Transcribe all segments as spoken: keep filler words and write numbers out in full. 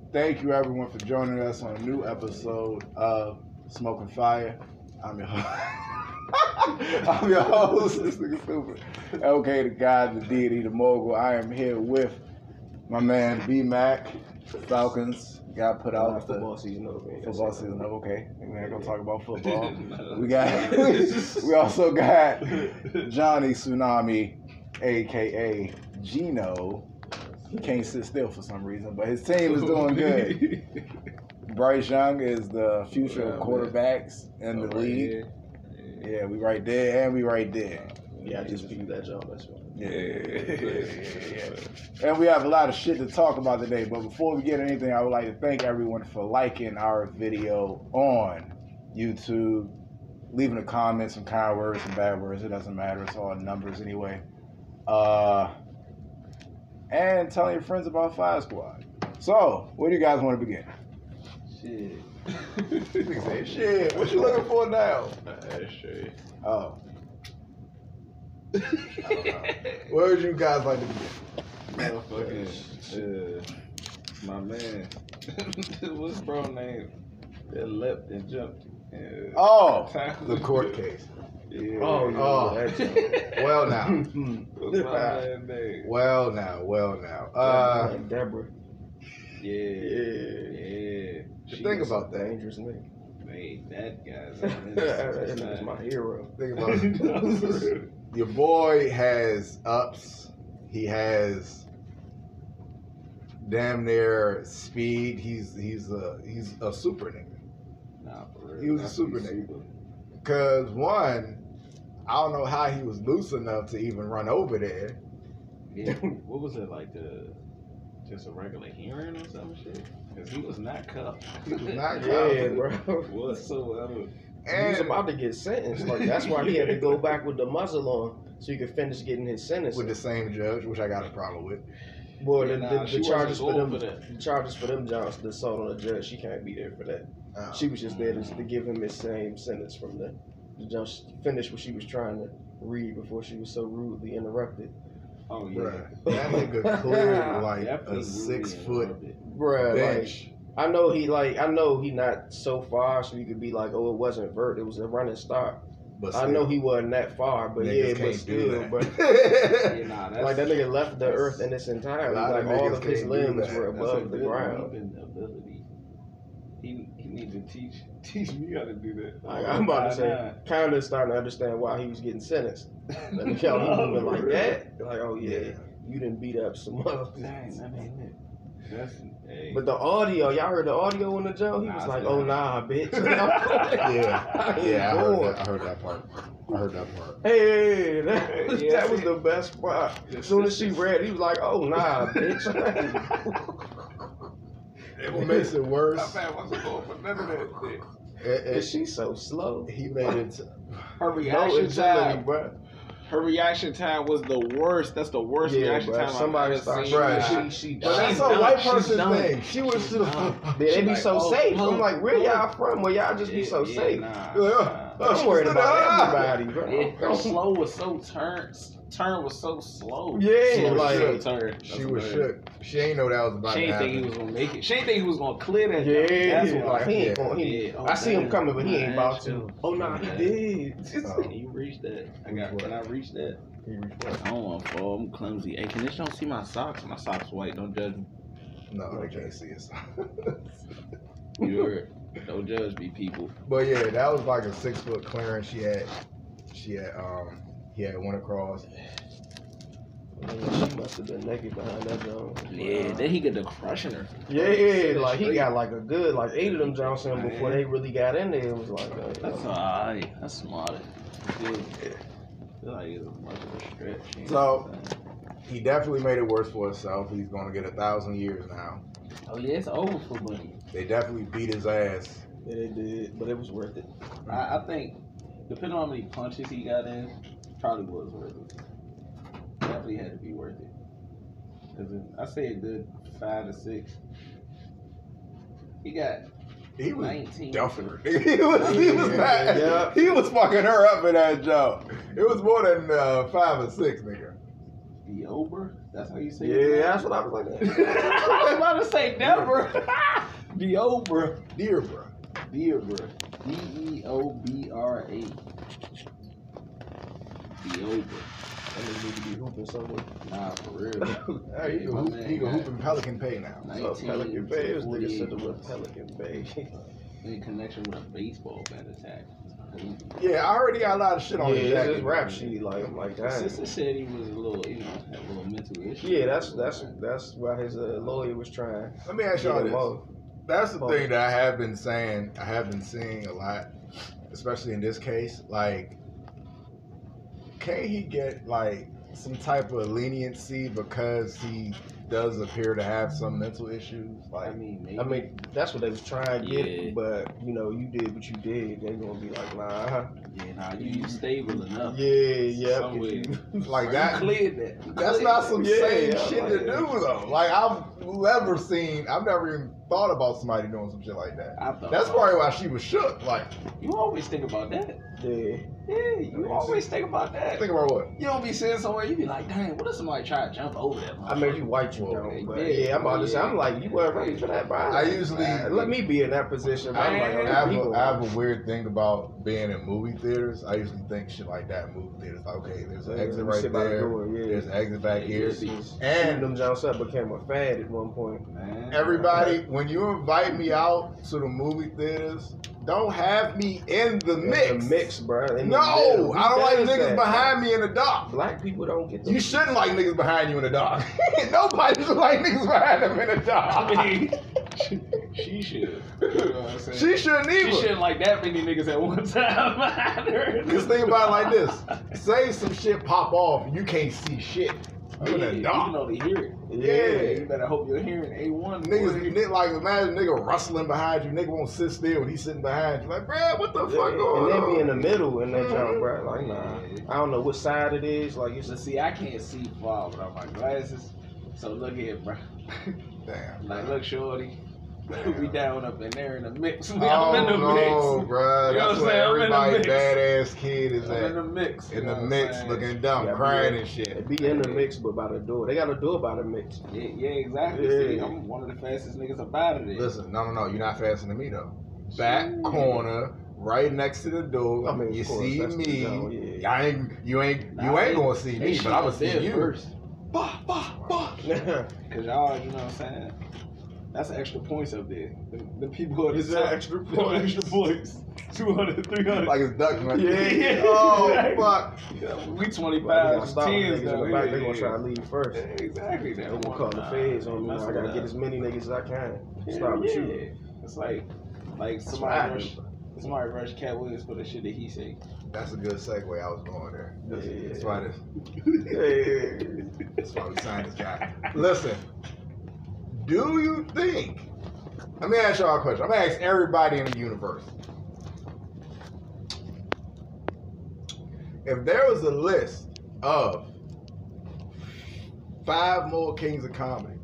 thank you everyone for joining us on a new episode of Smoking Fire. I'm your host. I'm your host. This nigga stupid. Okay, the guy, the deity, the mogul. I am here with my man B Mac, Falcons. Got put out the football season over. Football season over. Okay, we're not gonna talk about football. We got. We also got Johnny Tsunami, aka Gino. He can't sit still for some reason, but his team is doing good. Bryce Young is the future of quarterbacks in the league. Yeah, we right there, and we right there. Yeah, I just picked that job. That's right. Yeah, yeah, yeah, yeah. And we have a lot of shit to talk about today. But before we get anything, I would like to thank everyone for liking our video on YouTube, leaving a comment, some kind words, some bad words. It doesn't matter. It's all numbers anyway. Uh, and telling your friends about Fire Squad. So, where do you guys want to begin? Shit. Nigga say, shit, what you looking for now? That's straight. Oh. I don't know. Where would you guys like to begin? Motherfucking, uh, my man. What's bro name? That leapt and jumped. And Oh, the court case. Yeah. Oh, yeah. Oh, well now. What's my man name? Well now, well now. Uh, like Deborah. Yeah, yeah, yeah. Just think about that. Dangerous nigga. Mate, that guy's That nigga's my hero. Think about it. Your boy has ups. He has damn near speed. He's he's a he's a super nigga. Nah, for real. He was a super nigga. Cause one, I don't know how he was loose enough to even run over there. Yeah. What was it like? The just a regular hearing or some shit? Because he was not cuffed. He was not Yeah, covered. bro. Whatsoever. He was about to get sentenced. Like that's why he had to go back with the muzzle on so he could finish getting his sentence. with the same judge, which I got a problem with. Boy, Yeah, the, nah, the, she the charges for wasn't them, going for that. the charges for them Johns, the assault on the judge, she can't be there for that. Oh. She was just there to, to give him his same sentence from the, the judge finished what she was trying to read before she was so rudely interrupted. Oh, yeah. Bruh, that nigga cleared like Definitely a six really foot interrupted. Bruh, bench. like, I know he like I know he not so far so you could be like, oh, it wasn't vert, it was a running start. But I know he wasn't that far, but niggas yeah, can't but still, do bro. Yeah, nah, that's, Like that nigga left the that's- earth in its entirety. a lot Like of all niggas of his can't do limbs that. were that's a above the good ground. leaping ability. He he need to teach teach me how to do that. Like, I'm about to say, Nah, kind of starting to understand why he was getting sentenced. Let me tell him moving like that. Like, oh yeah, Yeah. you didn't beat up some other. nah. Dang, that ain't it. That's hey. But the audio, y'all heard the audio in the Joe? He Nah, was it's like, not. "Oh nah, bitch." Yeah, yeah, I heard Boy. that. I heard that part. I heard that part. Hey, that was, Yeah. that was the best part. As soon as she read, he was like, "Oh nah, bitch." And what makes it worse, That man wasn't going for none of that shit. it, it, Is she so slow? he made it. To, Her No reaction agility, time, bro. her reaction time was the worst. That's the worst Yeah, reaction bro. time Somebody I've ever starts, seen. Right. she, she, but that's she's a done. white She's person done. thing. She was She's done. Yeah, they She be like, so oh, safe. oh, I'm like, where oh. y'all from? Well, y'all just be Yeah, so yeah, safe. Nah, Yeah. nah. Oh, I'm she worried stood about up. everybody, bro. It, her slow was so turn. Turn was so slow. Yeah, Slow like- shook turn. She That's was what it shook. She ain't know that was about She to ain't think he happen. was gonna make it. She ain't think he was gonna clear that. Yeah, That's what like he ain't yeah. going. He, Yeah. Oh, I see him damn. coming, but he ain't about That's to. true. Oh nah, he Yeah. did. Oh. Can you reach that? I got. Can I reach that? He reached for it. I don't want to fall. I'm clumsy. Hey, can this don't see my socks? My socks white. Don't judge me. No, they can't see us. You heard? Don't judge me, people. But yeah, that was like a six foot clearance. She had, she had, um, he had one across. Man, she must have been naked behind that joint. Yeah. Then he get to crushing her. Yeah, yeah, like he got like a good like eight of them Johnson before they really got in there. It was like, uh, That's alright. That's smart. Yeah. I feel like it's much of a stretch. You know So- what I'm saying? He definitely made it worse for himself. He's gonna get a thousand years now. Oh yeah, it's over for Bunny. They definitely beat his ass. yeah, they did, but it was worth it. I, I think, depending on how many punches he got in, probably was worth it. Definitely had to be worth it. Cause it, I say a good five to six. He got He was nineteen. duffing her. He was, he was mad. Yeah. He was fucking her up in that joke. It was more than uh, five or six, nigga. The Ober? That's how you say Yeah, it? that's what I was like. I was about to say never. Deobra. Deobra. Deobra. D E O B R A. Deobra. That nigga need to be hooping somewhere. Nah, for real. Hey, he can My hoop, man he can got hoop in Pelican Bay now. Oh, Pelican Bay. This nigga said the word forty-eight Pelican Bay. in connection with a baseball bat attack. Yeah, I already got a lot of shit on Yeah, his it's jacket. his rap sheet. Like, I'm like, The damn. sister said he was a little, you know, had a little mental issue. Yeah, that's that's that's why his uh, lawyer was trying. Let me ask to y'all get him this. off. That's the Oh. thing that I have been saying, I have been seeing a lot, especially in this case. Like, can he get like some type of leniency because he does appear to have some mental issues? I Like, mean, maybe. I mean, that's what they was trying to get, Yeah. but you know, you did what you did. They gonna be like, nah. yeah, nah, you, you stable enough. Yeah, yeah. Somewhere. like You that. cleared that. You That's cleared not that. some Yeah, sane yeah, shit like- to do though. Like I've never seen, I've never even thought about somebody doing some shit like that. I thought That's about probably why she was shook. Like, it. You always think about that. Yeah. Yeah, you always think about that. think about what? You don't be sitting somewhere, you be like, dang, what if somebody try to jump over that? I mean, you white, you Well, don't. But yeah, yeah, I'm about to say, yeah. I'm like, you weren't ready for that, bro. I usually- Uh, let me be in that position. But I'm like, I oh, I have, people- a, I have a weird thing about being in movie theaters. I usually think shit like that in movie theaters. Like, okay, there's an Yeah, exit you right sit by the there. door, yeah. There's an exit back Yeah, here. you see. Shooting And them Jones up became a fad at one point. Man. everybody, when you invite me out to the movie theaters, don't have me in the mix. The mix, bro. In the No, middle. I don't Who like does niggas that? behind me in the dark. Black people don't get the You shouldn't like niggas behind you in the dark. Nobody should like niggas behind them in the dark. I mean, she, she should. You know what I'm saying? She shouldn't She either. shouldn't like that many niggas at one time behind her. Just think about it like this. Say some shit pop off and you can't see shit. You in Yeah, the you dark. can only hear it. Yeah. You better hope you're hearing A one. Niggas, nigga, like imagine nigga rustling behind you. Nigga won't sit still when he's sitting behind you. Like, bruh, what the Yeah, fuck going and on? then be in the middle in that Mhm. jump, bro. Like, nah. I don't know what side it is. Like, it's So just, see, I can't see far without my glasses. So look here, bro. Damn. Like, look, shorty. We down up in there in the mix. I'm Oh in the no, mix. bruh. You know That's what where I'm saying? I'm in the everybody mix. badass kid is I'm in at. the mix. In you the know what I'm mix, saying? looking dumb, Yeah, crying yeah. and shit. be in the mix, but by the door. They got a door by the mix. Yeah, yeah, exactly. Yeah. See, I'm one of the fastest niggas up out of there. Listen, no, no, no. You're not faster than me though. Back Shit. corner, right next to the door. I mean, of you course, see that's the me. zone, yeah. I ain't. You ain't. Nah, you ain't they- gonna see they me, shoot but I'ma up see there you. first. Bah, bah, bah. Cause y'all, you know what I'm saying? That's extra points up there. The, the people at the Is that top, extra them points? extra points. two hundred, three hundred. Like it's duck hunt. Yeah, yeah. Oh Exactly. fuck. Yeah, we Well, they twenty-five, gonna stop them tens niggas though. in the back. Yeah, They gonna yeah. try to leave first. Yeah, exactly. They They gonna want- call the nah, feds on me. mess I with gotta that. get as many niggas as I can. Yeah, Stop with yeah. you. It's like, like That's somebody what I rush, somebody rush Cat Williams for the shit that he say. That's a good segue. I was going there. That's, Yeah. that's why this. Yeah. That's why we signed this guy. Listen, do you think? Let me ask y'all a question. I'm gonna ask everybody in the universe. If there was a list of five more kings of comedy,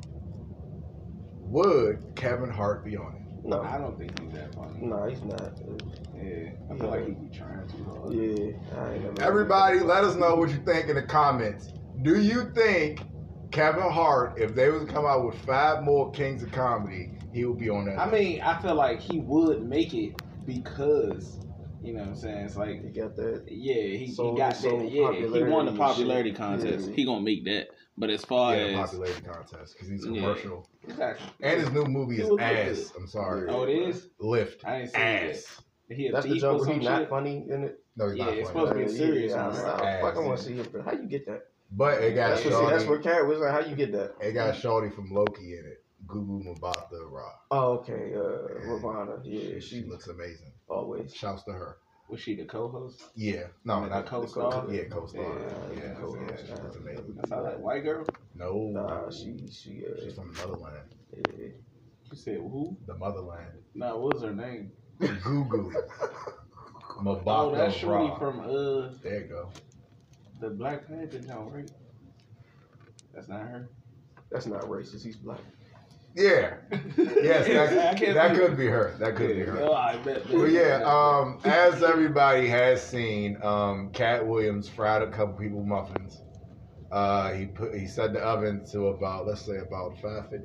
would Kevin Hart be on it? No, I don't think he's that funny. no, he's not. Yeah, I feel like he be trying too hard. Yeah, I ain't never. Everybody, let us know what you think in the comments. Do you think Kevin Hart, if they was to come out with five more kings of comedy, he would be on that? I mean, I feel like he would make it because, you know what I'm saying? It's like, He got that. yeah, he, So- he got so that. Yeah, he popularity won the and popularity shit. contest. Yeah. He gonna make that. But as far yeah, the as popularity contest because he's Yeah. commercial, exactly, and his new movie It is was ass. I'm sorry, oh, it is. Lift I ain't seen it. ass. Yet. He a That's the thief joke or where some he not shit? funny in it. No, he's Yeah, not it's funny. supposed to be a serious yeah, one, I, right? I, fuck, I want Ass. to see it. How you get that? But it got That's what. See, Shorty. that's where Cat was like. How you get that? It got Shorty from Loki in it. Gugu Mbatha Raw. Oh, okay. Uh, Ravana. Yeah, she she looks amazing. always. Shouts to her. Was she the co-host? Yeah, no, The not co-star? Yeah, co-star. Yeah, Yeah, yeah, co-star. yeah, she looks amazing. That's how that white girl. No, Nah, she she uh, she's from the motherland. yeah. You said who? The motherland. Nah, what was her name? Gugu. Mbatha Oh, that's Shorty Raw. from uh There you go. the Black Panther joint, right? That's not her. That's not racist. He's black. Yeah. Yes, I that, can't that be- could be her. That could be her. Oh, I bet. bet, Well, yeah. bet, bet. Um, as everybody has seen, um, Cat Williams fried a couple people muffins. Uh, he put he set the oven to about let's say about five fifty.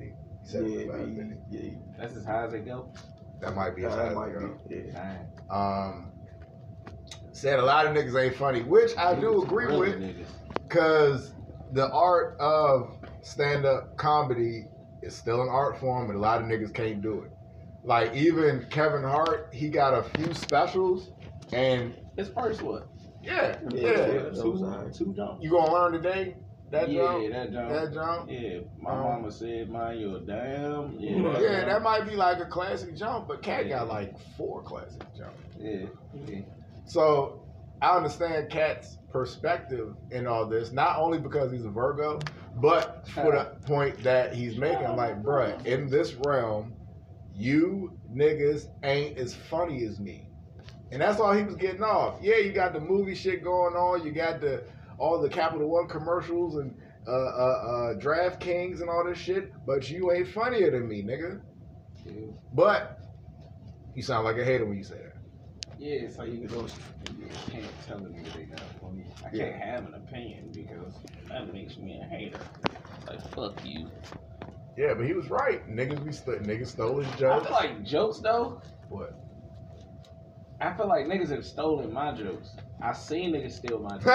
seventy-five, yeah, fifty. yeah. That's as high as it go. That might be his Nah, high that might go. be. Yeah. Dang. Um, said a lot of niggas ain't funny, which I do Niggas agree really with, niggas. because the art of stand-up comedy is still an art form, and a lot of niggas can't do it. Like, even Kevin Hart, he got a few specials, and His first what? yeah, Yeah, yeah. yeah. Two, that was alright. two jumps. You gonna learn today? That yeah, jump? that jump. That jump? Yeah, my Um, mama said, "Mind your damn." Yeah, Yeah, that, that jump. might be like a classic jump, but Cat Yeah. got like four classic jumps. Yeah, yeah. So I understand Cat's perspective in all this, not only because he's a Virgo, but for the point that he's making. Like, bruh, in this realm, you niggas ain't as funny as me. And that's all he was getting off. Yeah, you got the movie shit going on. You got the all the Capital One commercials and uh, uh, uh, DraftKings and all this shit, but you ain't funnier than me, nigga. Yeah, But you sound like a hater when you say that. yeah so you, you can't tell me they not funny. I can't Yeah. have an opinion because that makes me a hater. Like, fuck you. Yeah, but he was right. Niggas be st- niggas stole his I jokes. feel like jokes though. What? I feel like niggas have stolen my jokes. I seen niggas steal my jokes.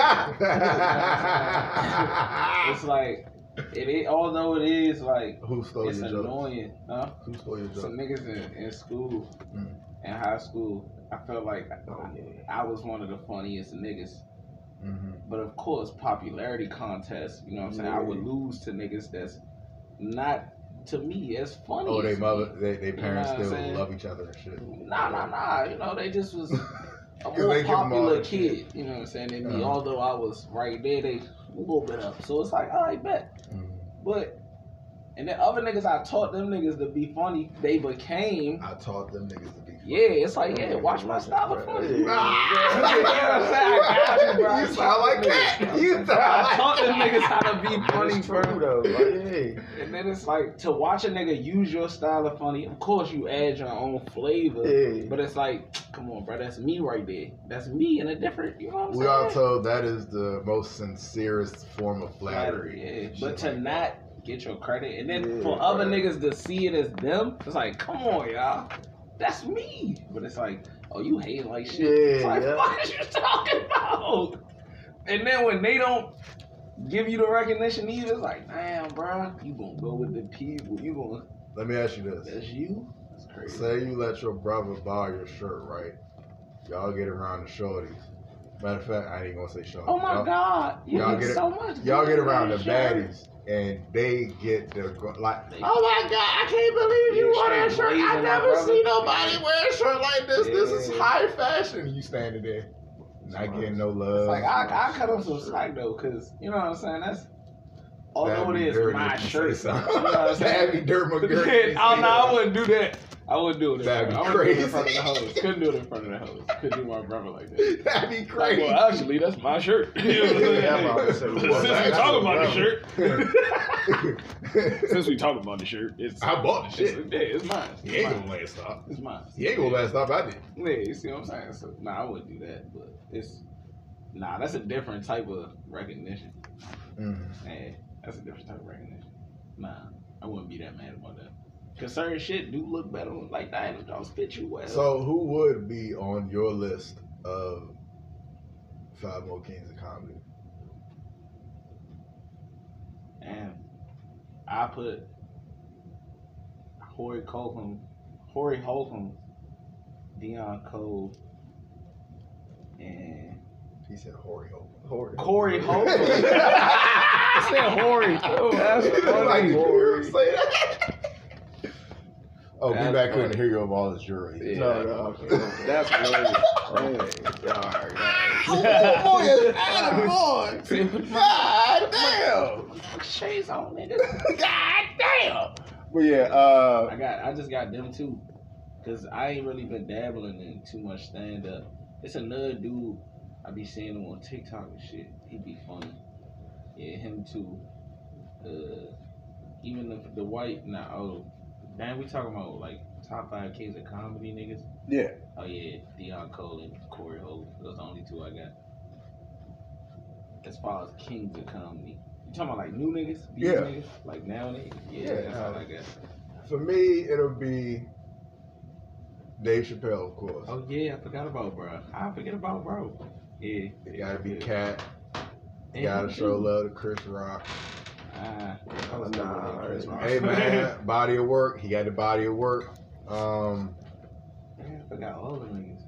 It's like it is, although it is like Who stole it's your jokes? annoying, huh? Who stole your Some jokes? niggas in, in school, Mm. in high school, I felt like Oh, I, yeah. I was one of the funniest niggas. Mm-hmm. But of course, popularity contests, you know what I'm saying? I would lose to niggas that's not, to me, as funny Oh, they as mother, me. they, they parents know what I'm still saying? love each other and shit. Nah, nah, nah. You know, they just was a 'Cause more they give 'em all popular that kid, shit. you know what I'm saying, than me. Uh-huh. Although I was right there, they a little bit up. So it's like, all right, bet. Mhm. But, and then other niggas, I taught them niggas to be funny. They became, I taught them niggas to be. yeah, it's like, yeah, watch my style of funny. Yeah. You know what I'm saying? I got you, bro. I You sound taught like them that. niggas. You sound I like taught them that. niggas how to be funny, It's true bro. though. Like, hey. And then it's like, to watch a nigga use your style of funny, of course you add your own flavor. Yeah. But it's like, come on, bro, that's me right there. That's me in a different, you know what I'm We saying? are told that is the most sincerest form of flattery. Yeah. Shit But to like not get your credit, and then Yeah, for other right. niggas to see it as them, it's like, come on, y'all. That's me. But it's like, oh, you hating like shit. It's Yeah, like, yeah. what are you talking about? And then when they don't give you the recognition either, it's like, damn, bro, you gonna go with the people. You gonna, Let me ask you this. that's you? That's crazy. Say you let your brother borrow your shirt, right? Y'all get around the shorties. Matter of fact, I ain't gonna say shorties. Oh my y'all, God. You y'all get get it- so much. Y'all get around the Shit. baddies, and they get the like. They- Oh my God! I can't believe you Yeah, wore that straight shirt. I blazing, my never brother. see nobody wear a shirt like this. This is Yeah. high fashion. You standing there, not getting no love. It's like, I, I cut them some slack though, because, you know what I'm saying? That's, although That'd it be is dirty my if you shirt. say You know so. what I'm saying? That'd be dirt McGurk. Oh no, I wouldn't do that. I wouldn't do it. in That'd front- be I wouldn't do it in crazy. front of the hoes. Couldn't do it in front of the hoes. Couldn't do my brother like that. That'd be Like, crazy. well, actually, that's my shirt. You know what I'm saying? Yeah, I'm about to say, Since well, we that's talking your about the brother. shirt, since we talking about the shirt, it's I bought the it's, shit. yeah, it's mine. It's He ain't mine. gonna last up. It's mine. He ain't gonna last up. I did. Yeah, you see what I'm saying? So, nah, I wouldn't do that, but it's nah, that's a different type of recognition. Mm. Man, that's a different type of recognition. Nah, I wouldn't be that mad about that. Cause certain shit do look better. Like that, don't fit you well. So who would be on your list of five more kings of comedy? and I put Corey Holcomb, Corey Holcomb, Deion Cole, and He said Horry Hope. Horrid. Corey Holcomb. I said Horry. Oh, that's Like, funny. you hear him say that? Oh, That's B-Back couldn't funny. hear you of all his jury. Yeah. No, no, okay. That's hilarious. Hey, alright, Oh, boy, it's atta boy. See, put my God damn. fucking shades on, nigga. God damn. But yeah, uh, I got, I just got them too, cause I ain't really been dabbling in too much stand up. It's another dude I be seeing him on TikTok and shit. He be funny. Yeah, him too. Uh, even the the white, nah, oh, damn, we talking about like top five kings of comedy niggas. yeah. Oh yeah, Deion Cole and Corey Holt. Those are the only two I got. As far as kings of comedy, you talking about like new niggas? These Yeah. Niggas? Like now niggas? Yeah, Yeah. that's all I got. For me, it'll be Dave Chappelle, of course. Oh yeah, I forgot about bro. I forget about bro. Yeah. It gotta be Cat. And Gotta who show too? love to Chris Rock. Ah, I was never nah, with Chris Rock. Hey man, body of work. He got the body of work. Um, Yeah, I forgot all the niggas.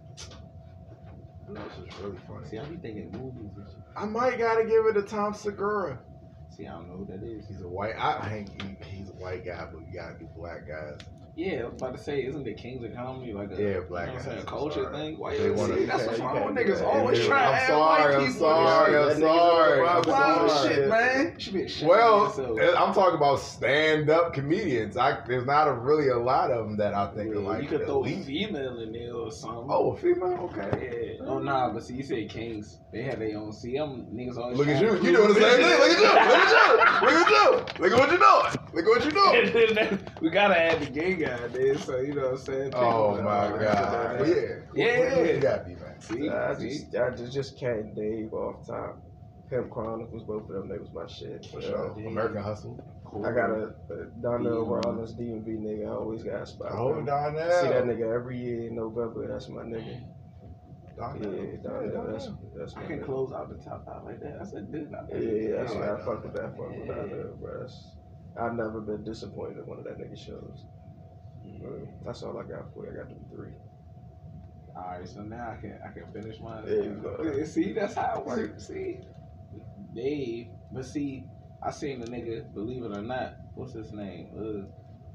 this is really funny. See, I be thinking movies and shit. I might gotta give it to Tom Segura. See, I don't know who that is. He's a white. I think he, he's a white guy, but you gotta do black guys. Yeah, I was about to say, isn't the Kings of Comedy like a, Yeah, black you know what I'm guys, saying, I'm culture sorry. thing? Why They you wanna- see, that's you what's can't- wrong with you niggas can't- always Yeah, trying to I'm add sorry, white I'm people. sorry, That I'm nigga's sorry. on I'm the Wild Sorry. shit, man. You should be ashamed of Well, yourself. I'm talking about stand-up comedians. I there's not a, really a lot of them that I think are Yeah, like you could throw a elite. female in there or something. Oh, a female? Okay. Yeah. Oh nah, but see, you said Kings. They had their own. See, them niggas always. Look at trying you. to You doing the prove same thing. Look at you. Look at you. Look at you. Look at what you're doing. Look at what you're doing. And then we gotta add the gay guy there, so you know what I'm saying. Oh People, my uh, God. Yeah. Yeah. What you got, B-Man? See, I see? just, I just, just can't Dave off top. Pimp Chronicles, both of them, they was my shit. For Uh, sure. American Hustle. Cool. I got a, a Donnell Rollins D M V nigga. I always got a spot. Oh, for him. Donnell. See that nigga every year in November. That's my nigga. Donnell. Yeah, Donnell. That's that's my I can nigga. close out the top five like that. That's a good. Yeah, yeah, that's Yeah. why I fuck with that. Fuck with Donnell, bro. That's, I've never been disappointed in one of that nigga shows. Uh, That's all I got for you. I got them three. All right, so now I can I can finish mine. There you go. Yeah, see, that's how it works. See, Dave, but see, I seen the nigga. Believe it or not, what's his name? Uh,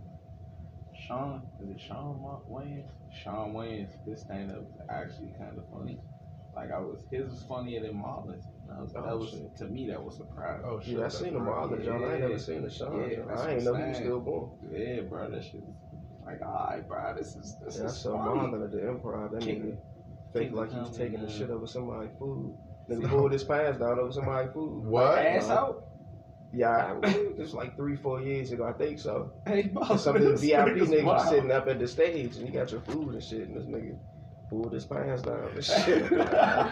Sean. Is it Sean Mark Wayans? Sean Wayans. His stand up was actually kind of funny. Like I was, his was funnier than Marlon's. That was, that Oh, was shit. to me that was surprising. Oh, shit. Yeah, I seen him all the John. I ain't Yeah. never seen the Sean. Yeah, John. that's I ain't what know I'm he was saying. still born. Yeah, bro, that shit. Like, alright, bro, this is this Yeah, I is saw funny. Marlon at the Improv. That King- nigga fake King like of he's Comedy, taking the man. shit over somebody's food. Nigga pulled his pants down over somebody's food. What? Ass Nah. out. Yeah, it was like three, four years ago. I think so. Hey, boss. Some of the this V I P nigga's niggas was wild. sitting up at the stage and you got your food and shit, and this nigga pulled his pants down and shit. No!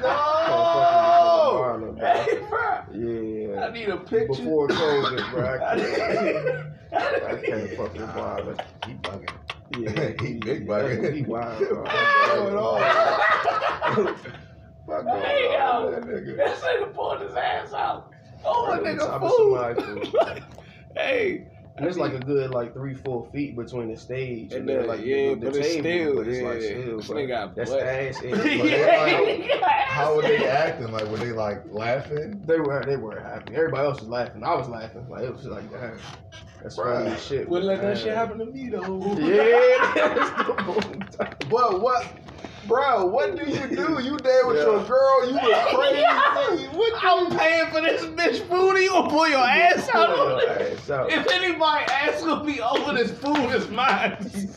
Marlon, bro. Hey, bro. Yeah. I need a picture. Before COVID, bro. I I can't, need- I can't fuck with Marlon. He bugging. Yeah, He big bugging. He wild, bro. Going on. Fuck going Hey, on, yo. that nigga. This nigga pulled his ass out. Oh, Right a on top of nigga somebody's food. food. Hey. And it's like a good like three, four feet between the stage and, And then then, like yeah, the, the but it's table, still, but it's like yeah. still, This bro. nigga got That's butt. ass. But But they they, like- How were they acting? Like, were they like laughing? they were they were happy. Everybody else was laughing. I was laughing. Like it was like, damn, that's funny Bruh. as shit. Wouldn't let that Damn. shit happen to me though. Yeah, that's the boom. But what, bro? What do you do? You there with Yeah. your girl? You was crazy. What I'm paying for this bitch food. You gonna pull your ass out on Your it? ass out. If anybody asks gonna be over this food, it's mine.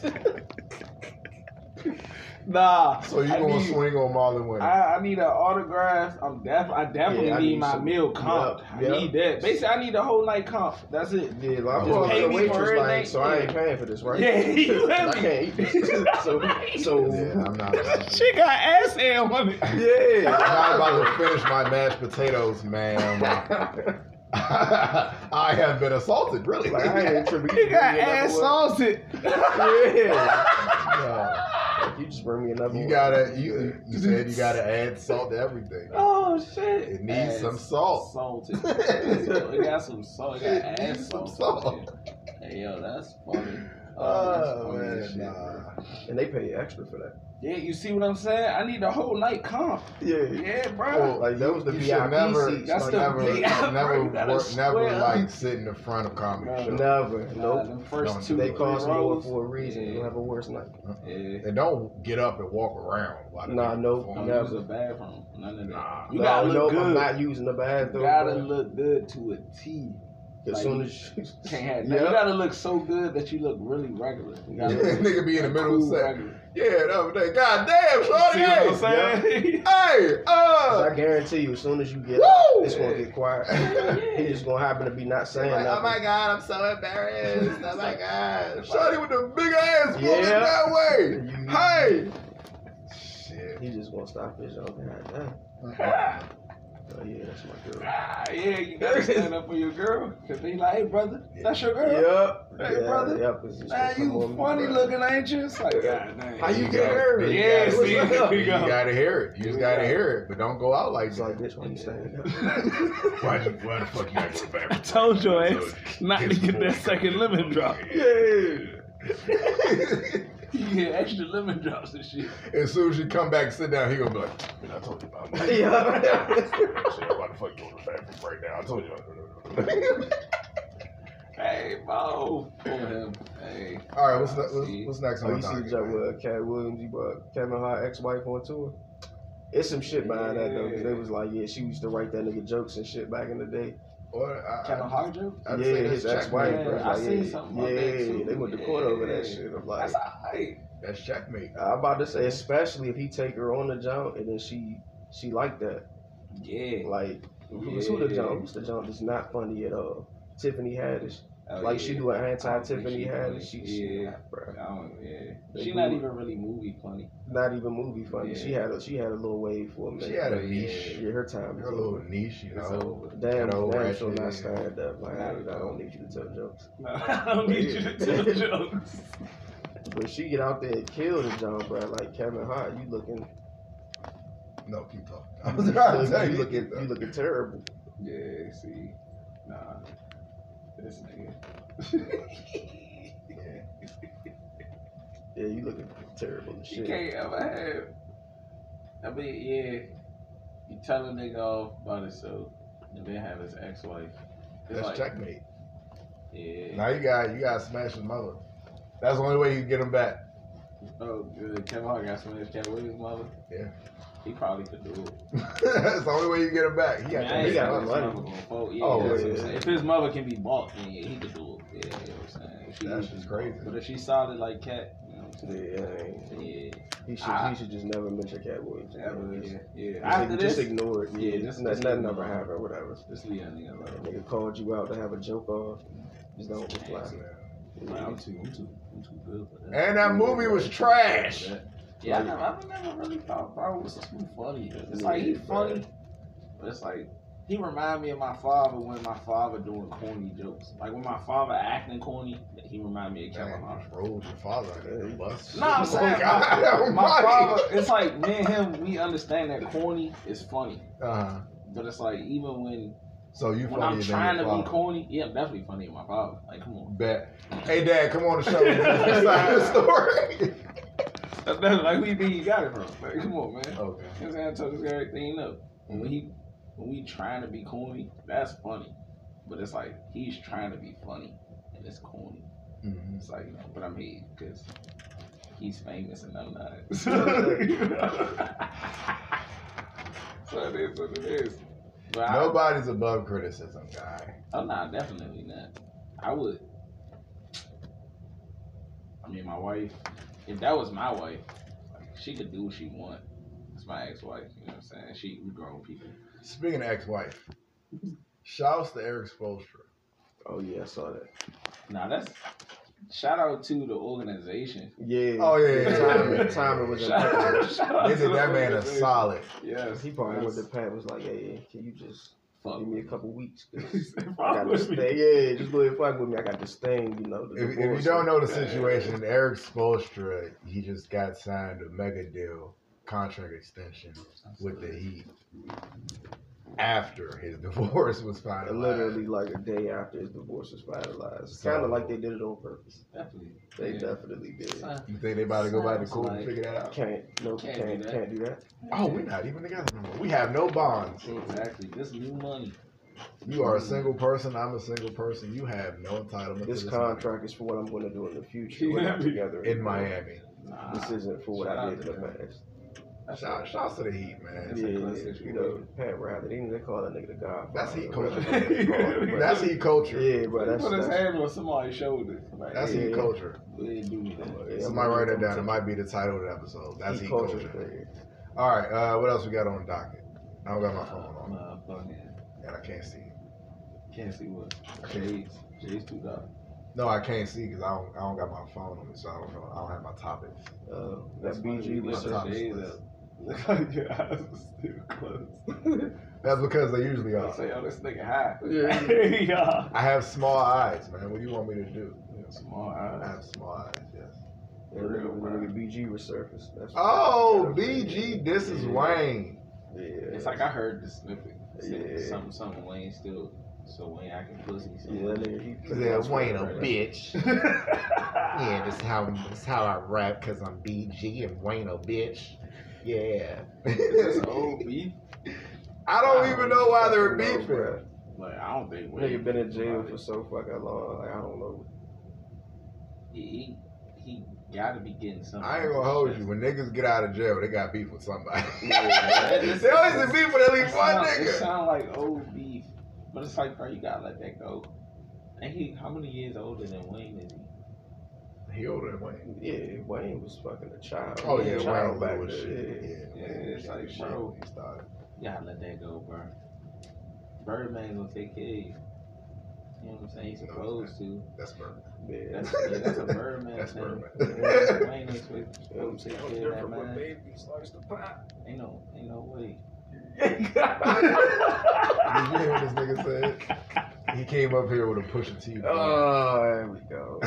Nah. So you I gonna need- swing on Marlon Wayne? I, I need an autograph. I'm def- I definitely Yeah, I need, need my some- meal comp. Yep, I yep. need that. Basically, I need a whole night comp. That's it. Yeah, like, I'm Just going pay to the me for waitress everything. like, so I ain't paying for this, right? Yeah, you I hear me? can't eat this. so, so yeah, I'm not. She got ass hair on it. yeah. I'm not about to finish my mashed potatoes, man. I have been assaulted, really. Like I ain't tripping. He got ass salted. Yeah. No. Like, you just bring me another You one. gotta. You, you said you gotta add salt to everything. Oh shit! It needs Ass some salt. Salted. So it got some salt. It got It ass needs some salt. salt. Hey yo, that's funny. Oh, that's funny man, as shit, bro. nah. And they pay extra for that. Yeah, you see what I'm saying? I need the whole night comp. Yeah. Yeah, bro. Well, Like that was the You V should I P never, seats. That's like, the never, V I P, never, you gotta work, never swear. like sit in the front of comedy No. shows. Never. Nah, Nope. them first Don't two They three cost more rows. for a reason. Yeah. You'll have a worse night. Yeah. And don't get up and walk around. While Nah, they nope, perform. Don't never. use the bathroom. None of that. Nah. You No, gotta nope, look I'm good. not using the You bathroom. gotta bro. look good to a T. As like, soon as you Can't have. Yeah. You gotta look so good that you look really regular. You gotta Yeah. look Nigga be in the middle of cool the set. regular. Yeah, the other day. God damn, shorty. See what I'm saying? Hey, uh. I guarantee you, as soon as you get Woo! up, it's gonna get quiet. He's just gonna happen to be not saying Like, nothing. oh my god, I'm so embarrassed. Oh my god. Shorty with the big ass walking Yeah. that way. You- Hey. Shit. He just gonna stop his own. God damn. Oh yeah, that's my girl. Ah, yeah, you gotta stand up for your girl. Cause they like, hey brother, that's your girl. Yep. Hey yeah, brother. Yep. It's just Nah, gonna come you on me, funny bro. looking, ain't you? It's like, God damn. How you You get got- her? then you Yeah, gotta- see, What's there up? you You go. gotta hear it. You just Yeah. gotta hear it, but don't go out like It's that. like, bitch, why you standing up? Why, you- why the fuck you gotta go to the bathroom? I told your ass not to It's get more that second lemon drop. Yeah. You get extra lemon drops and shit. As soon as you come back and sit down, he gonna be like, man, I told you about my Yeah. Why the fuck you go to the bathroom right now? I told you. Hey, Mo. Pull him. Hey. All right, what's, the, what's, See? what's next Oh, on you the see the docket, joke man? with Cat Williams? He brought Kevin Hart ex-wife on tour. It's some shit behind that though, because they was like, yeah, she used to write that nigga jokes and shit back in the day. Or, I, Kevin I, Hart joke? I'd yeah, say that's his ex-wife, checkmate. bro. Yeah, I Like, seen yeah, something about yeah, that, too. they went to court over that Yeah. shit. I'm like, That's alright. That's checkmate. I'm about to say, especially if he take her on the jump and then she she like that. Yeah. Like, who's who the Yeah. jump? Who's the jump that's not funny at all? Tiffany Haddish. Oh, Like yeah. she do an I don't think anti-Tiffany she Haddish. funny. She, she Yeah. not, bro. I don't, yeah. They She do not it. even really movie funny. Not even movie funny. Yeah. She had a she had a little wave for a minute. She had a Yeah. niche. Yeah, her time Her is little over. niche, you It's know. over. Damn, Ghetto, damn, so ratchet. not stand up. Like, I, Not at I all. don't need you to tell jokes. No, I don't need you to tell jokes. But she get out there and kill the John, bro. Like Kevin Hart, you looking, No, keep talking. I you was trying to tell looking, you, you looking, you looking terrible. Yeah, see. Nah. This nigga. Yeah, you looking terrible as You shit. can't ever have. I mean, yeah. You tell a nigga off about himself and then have his ex wife. That's like, checkmate. Yeah. Now you got you got to smash his mother. That's the only way you can get him back. Oh, good. Kevin Hart got some of his Cat Williams' mother. Yeah. He probably could do it. That's the only way you get him back. He I got mean, I that. ain't he got saying my his money. mother gonna fold. Yeah, Oh, that's what I'm yeah. saying. If his mother can be bought, then yeah, he could do it. Yeah, you know what I'm saying. If she That's is just bought. crazy. But if she's solid like Cat, you know what I'm saying? Yeah, I ain't- Yeah. he should Ah. he should just never mention Cat Williams. Yeah, again. yeah, Just- yeah. just- After just this, ignore it. yeah, Yeah, just- just, just nothing leave it never alone. happened. Whatever. just leave that nigga alone. That nigga called you out to have a joke off. Just don't reply. Man, I'm too, I'm too, I'm too good for that. And that movie was trash. Yeah, I never, I never really thought Bro was too funny. It's like he funny, but it's like he remind me of my father when my father doing corny jokes. Like when my father acting corny, he remind me of Kevin Man, Hart. you rolled your father under the bus. No, I'm saying God my, my almighty. father. It's like me and him. We understand that corny is funny, Uh-huh. but it's like even when So you when funnier I'm than trying to your be father. corny, yeah, I'm definitely funny than my father. Like come on. Bet. Hey, Dad, come on the show. This side of the story. That's that's like who you think you got it from? Like, come on, man. Okay. You know what I'm saying? I told this guy everything up. When he when we trying to be corny, that's funny. But it's like he's trying to be funny and it's corny. Mm-hmm. It's like, you know, but I'm hating because he's famous and I'm not. So it is what it is. But I, Nobody's above criticism, guy. oh nah, definitely not. I would I mean my wife, if that was my wife, like, she could do what she want. It's my ex-wife, you know what I'm saying? She we grown people. Speaking of ex-wife, shouts to Eric Spoelstra. Oh yeah, I saw that. Nah, that's shout out to the organization. Yeah. Oh, yeah, yeah, The yeah, timing, yeah. the timing was Shout out, impeccable. shout out They to did the that man a organization. solid. Yes. He probably yes. went to Pat was like, hey, can you just Fuck give me a with couple weeks? 'Cause He said, I got "Fuck this with me." thing. Yeah, just go ahead and fuck with me. I got this thing, you know. The If, if you divorce. don't know the Yeah. situation, Eric Spoelstra, he just got signed a mega deal contract extension with the Heat after his divorce was finalized. Literally like a day after his divorce was finalized. So- Kind of like they did it on purpose. Definitely. They Yeah. definitely did. Son, You think they about to go back to Sounds court and like- figure that out? Can't, no, Can't can't, do can't, that. do that. Oh, we're not even together no more. We have no bonds. Exactly. This new money. You are a single person. I'm a single person. You have no entitlement This to this contract is for what I'm going to do in the future. Yeah. We're not together money in anymore. Miami. Nah, This isn't for what Shout I out did to in the them. past. That's Shout, shouts to the Heat, man. That's Yeah, a yeah, classic you know, Pat Riley. They, they call that nigga the Godfather. That's Heat whatever culture. they call it, but- That's Heat culture. Yeah, bro. He That's, put his that's, hand on somebody's shoulder. Like, That's hey, Heat Yeah. culture. go ahead and do me that. Yeah, Somebody I'm write that gonna down. It take- might be the title of the episode. That's Heat culture. culture. All right. Uh, what else we got on the docket? I don't got my phone on, Nah, fucking. and I can't see. Can't see what. I can't. Jay's. Jay's too dark. No, I can't see because I don't. I don't got my phone on me, so I don't know. I don't have my topics. Uh, That's that B G funny. was What's Look up? at Jay's up. Look like your eyes are still closed. That's because they usually I are. say, oh, this nigga high. Yeah. yeah. I have small eyes, man. What do you want me to do? Small I eyes. have small eyes, yes. Yeah, nigga, nigga B G resurfaced. That's Oh, B G, this is Yeah. Wayne. Yeah. It's like I heard the snippet. Yeah. Something, something Wayne still, so Wayne acting pussy. Yeah, that nigga, he. Yeah, Wayne a right. bitch. Yeah, this is how this is how I rap because I'm B G and Wayne a bitch. Yeah. It's old beef. I don't even know why they're Fucking know, beefing. bruh. Like, I don't think Wayne. Nigga been in jail for so fucking long. Like, I don't know. He, he, he gotta be getting something. I ain't gonna hold you. When niggas get out of jail, they got beef with somebody. Yeah, they always get beef with at It least one sound, it nigga. sound like old beef, but it's like, bro, you gotta let that go. And he, how many years older than Wayne is he? He older than Wayne. Yeah, Wayne was fucking a child. Oh He yeah, was a Wayne child was back little then. shit. Yeah. Yeah, Yeah, it's like, shit bro. when he started. You gotta let that go, bro. Birdman gonna take care of you. You know what I'm saying? He's supposed to. That's Birdman. Yeah. That's, yeah, that's a Birdman That's thing. Birdman. Wayne ain't supposed You know what I'm to saying? take care of that, man. babies likes to pop. Ain't no, ain't no way. Did you hear what this nigga said? He came up here with a Pusha T. Oh, there we go.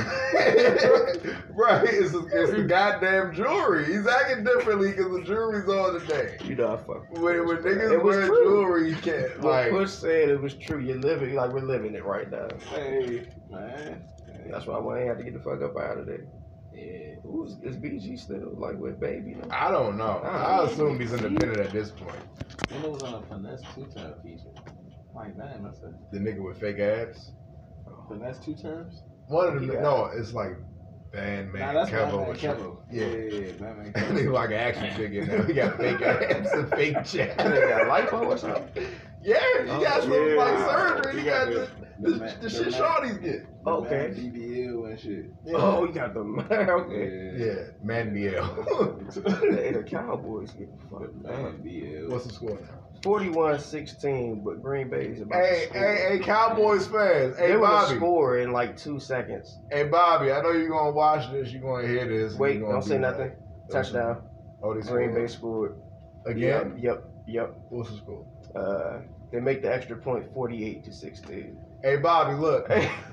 Right, it's, it's the goddamn jewelry. He's acting differently because the jewelry's on today. You know I fuck. with When, Push, when bro. niggas It was wear true. jewelry, you can't, What like, Push said it was true. You're living like we're living it right now. Hey, man. That's why Wayne had to get the fuck up out of there. Yeah. Who's is B G still like with baby? Now? I don't know. I assume he's independent at this point. And it was on a Finesse two-time feature. Like, damn, that's a The nigga with fake abs. Finesse two terms? One of He them, got- no, it's like Bandman Nah, that's Kevo. Batman and shit. Kevo. Yeah. Yeah, yeah, yeah, Batman He Kevo. like an action figure now. He got fake abs and fake chest. That nigga got lipo or something? Yeah, he Oh, got some yeah. like surgery. He He got got the, the- the, the the, ma- shit the shorties get. Okay. B B L and shit. Oh, you got the okay. Yeah, Man B L. Hey, the Cowboys get fucked Man, up. B L. What's the score now? forty-one sixteen, but Green Bay is about Hey, to score. hey, hey, Cowboys fans. Hey, they would Bobby. score in like two seconds. Hey, Bobby, I know you're going to watch this. You're going to hear this. and Wait, you're gonna don't say be nothing. like, Touchdown. Oh, they Green Bay scored? scored. Again? Yep, yep. What's the score? yep. Uh, they make the extra point forty-eight to sixteen. Hey, Bobby, look.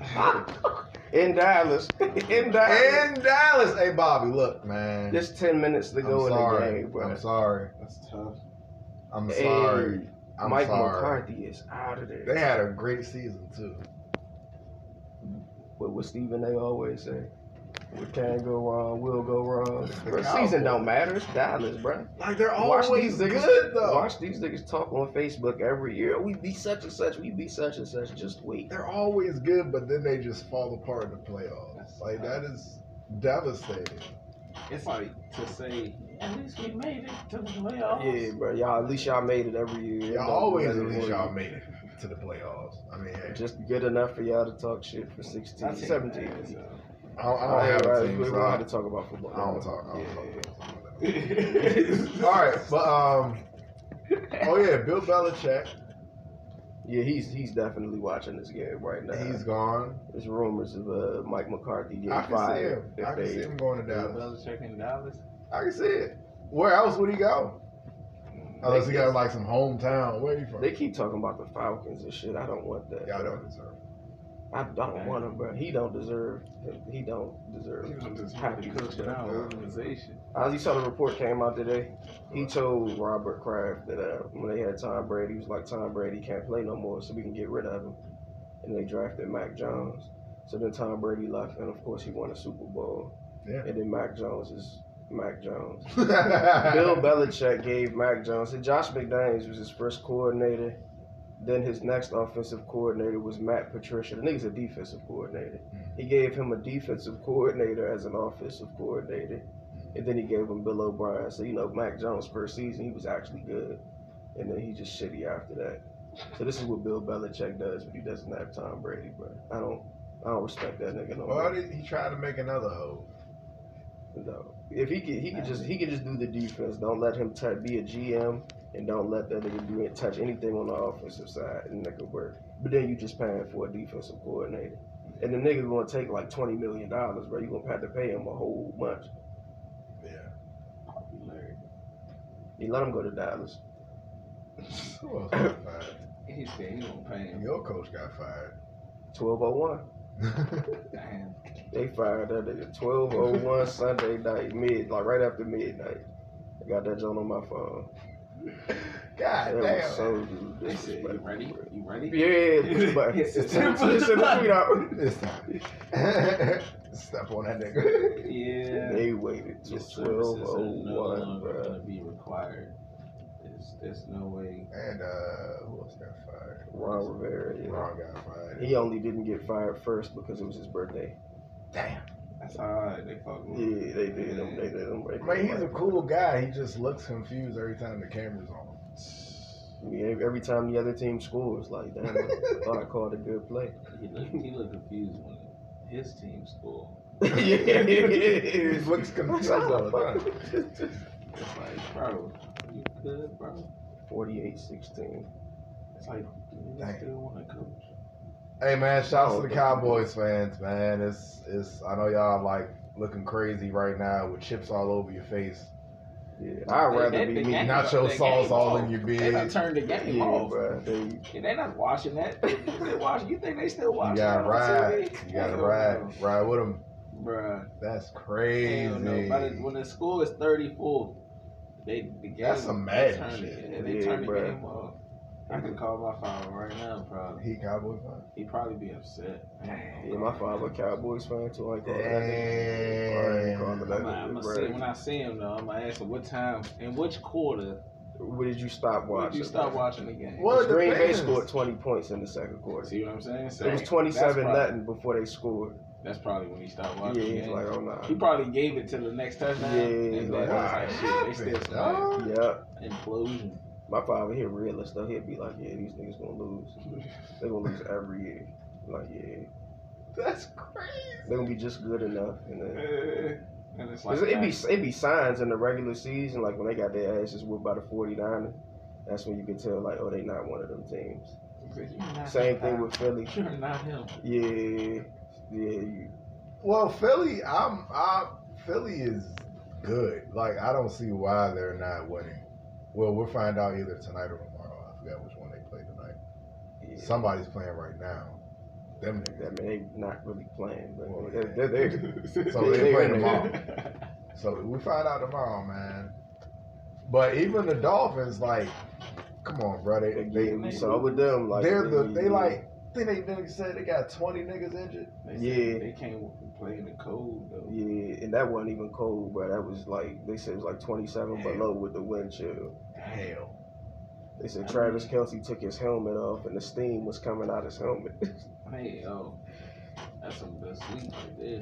In Dallas. In Dallas. In Dallas. Hey, Bobby, look, man. Just ten minutes to go I'm in sorry. the game, bro. I'm sorry. That's tough. I'm Hey, sorry. I'm Mike sorry. McCarthy is out of there. They had a great season, too. What what Stephen A. always say? What can go wrong will go wrong. The Bro, Cowboys. season don't matter. It's Dallas, bro. Like, they're Watch always these niggas, good, though. Watch these niggas talk on Facebook every year. We be such and such. We be such and such. Just wait. They're always good, but then they just fall apart in the playoffs. Like, that is devastating. It's like to say, at least we made it to the playoffs. Yeah, bro. Y'all at least y'all made it every year. Y'all Don't do always, nothing at least for y'all you. made it to the playoffs. I mean, hey, Just good enough for y'all to talk shit for sixteen, That's seventeen. I don't, I All don't right, have right, a team, we so don't I, have to talk about football. I don't talk. I don't Yeah. talk. All right, but um, oh yeah, Bill Belichick, Yeah, he's he's definitely watching this game right now. he's gone. There's rumors of uh, Mike McCarthy getting I can see him. fired if I can they. see him going to Bill Dallas. Belichick in Dallas. I can see it. Where else would he go? Unless he got like some hometown. Where you from? They keep talking about the Falcons and shit. I don't want that. Y'all don't deserve. I don't want him, bro. He don't deserve. He don't deserve. He was just happy coaching our organization. As you saw, the report came out today. He told Robert Kraft that uh, when they had Tom Brady, he was like, Tom Brady can't play no more, so we can get rid of him. And they drafted Mac Jones. So then Tom Brady left, and of course he won a Super Bowl. Yeah. And then Mac Jones is Mac Jones. Bill Bill Belichick gave Mac Jones, and Josh McDaniels was his first coordinator. Then his next offensive coordinator was Matt Patricia. The nigga's a defensive coordinator. He gave him a defensive coordinator as an offensive coordinator. And then he gave him Bill O'Brien. So, you know, Mac Jones' first season, he was actually good. And then he just shitty after that. So this is what Bill Belichick does when he doesn't have Tom Brady, bro. I don't I don't respect that nigga no Well, more. he, he tried to make another hoe. No. If he could he could just he could just do the defense. Don't let him touch be a G M and don't let that nigga do it touch anything on the offensive side and that could work. But then you just paying for a defensive coordinator. And the nigga gonna take like twenty million dollars, bro. You gonna have to pay him a whole bunch. Yeah. You let him go to Dallas. Who else got fired? He said he gonna pay him. Your coach got fired. twelve oh one. Damn. They fired that nigga twelve oh one Sunday night, mid, like right after midnight. I got that joint on my phone. God That damn. was so They said, you ready? You ready? Yeah, push the button. It's It's time. time to the tweet out. It's time. Step on that nigga. Yeah. They waited till Your twelve services are oh no one, longer bro. gonna be required. There's, there's no way. And uh, who else got fired? Ron Rivera, yeah. Ron got fired. He only didn't get fired first because it was his birthday. Damn. That's how they fuck with Yeah, him. they did him. They did him. Right I mean, he's a cool guy. He just looks confused every time the camera's on him. I mean, every time the other team scores, like, damn, I thought I called a good play. He looked, he looked confused when his team scored. Yeah, He looks confused all the time. It's like, bro, you good, bro? forty-eight sixteen. It's like, you Dang. still want to coach. Hey man, shouts to the Cowboys fans, man. It's it's I know y'all like looking crazy right now with chips all over your face. Yeah, I'd They- rather they- be they me. game- Nacho they sauce game all off. in your They done beard. turned the game Yeah, off. bro. They, Yeah, they not watching that. They watching. You think they still You watching? gotta that on ride. T V? You gotta Hell ride. no. Ride with them. Bruh. That's crazy. Hell no. By the, when the score is thirty-four, they the game. That's some they Madden turn shit. it- Yeah, they Yeah, turn the bruh. game off. I can call my father right now, probably. He Cowboy fan. He'd probably be upset. yeah, my father a Cowboys fan too. I call that nigga. I ain't calling Damn. that I'm gonna nigga, see bro. when I see him though. I'm gonna ask him what time and which quarter When did you stop did watching? you stop bro? watching the game. Well, it Green Bay depends. scored twenty points in the second quarter. See what I'm saying? So It was that's twenty-seven probably- nothing before they scored. That's probably when he stopped Yeah, watching. the he's game. like, oh nah. He probably gave it to the next touchdown. Yeah, and he's then like, it was "Ah, like, it shit, they happens, still dog." smacked. Yeah. Implosion. My father, he a realist though. He'd be like, yeah, these niggas gonna lose. They gonna lose every year. Like, yeah, That's crazy. they gonna be just good enough. And then And it's like, Cause it be it be signs in the regular season, like when they got their asses whooped by the forty-niners. That's when you can tell, like, oh, they not one of them teams. Same thing with Philly. You're not him. Yeah, yeah. You, Well, Philly, I'm, I Philly is good. Like I don't see why they're not winning. Well, we'll find out either tonight or tomorrow. I forgot which one they play tonight. yeah. Somebody's playing right now. Them I niggas. mean, they not really playing, but Well, they're, they're there. So They- they play they- tomorrow. So we find out tomorrow, man. But even the Dolphins, like, come on, bro. They, Again, they, we saw with them, like they're the they like. I think they niggas said they got twenty niggas injured. They said Yeah. They can't play in the cold though. Yeah, and that wasn't even cold, bro. That was like they said it was like twenty-seven Damn. below with the wind chill. Hell. They said I Travis mean- Kelsey took his helmet off and the steam was coming out his helmet. Hey, yo, that's some good sleep right there.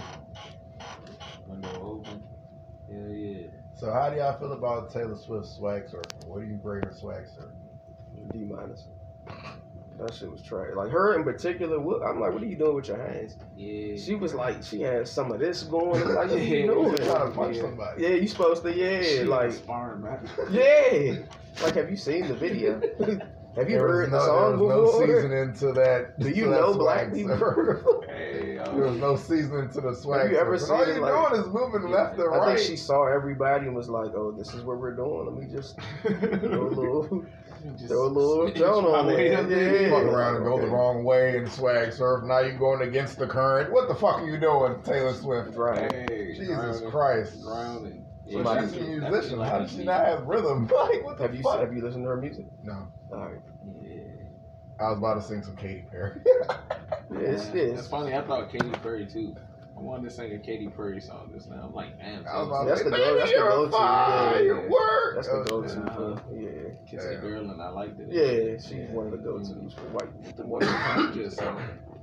Window open. Hell yeah. So how do y'all feel about Taylor Swift's swag surfing? What do you grade her swag surfing? D minus. That shit was trash. Like her in particular, what, I'm like, what are you doing with your hands? Yeah. She was like, she had some of this going. I'm like, what are you Yeah, doing? Trying to punch Yeah. somebody. Yeah, you supposed to, yeah, She like, was sparring back. yeah. Like, have you seen the video? Have you There was heard no, the song there was before? no seasoning to that. Do you to that know swag black people? surf. Hey, yo. There was no seasoning to the swag. Have you ever surf. seen All it, you like- doing is moving left and I right. think she saw everybody and was like, oh, this is what we're doing. Let me just throw a little, Just throw a little switch Joan on my way there. up there. Yeah. Fuck around and go the Okay. wrong way and swag surf. Now you're going against the current. What the fuck are you doing, Taylor Swift? Right. Hey, Jesus drowning, Christ. Drowning. So Yeah, she's a that- musician. How does she not have rhythm? Like, what the Have you fuck? have you listened to her music? No. All right. Yeah. I was about to sing some Katy Perry. Yeah, it's, Yeah, it's, That's funny. I thought Katy Perry too. I wanted to sing a Katy Perry song just now. I'm like, damn. I was about That's to the say, go- that's the "Baby, you're go-to, yeah, fine, yeah. work." that's the Oh, go-to shit. Uh-huh. for yeah. Kissed the girl and I liked it. Yeah, she's one of the go-tos for white. What was you just singing?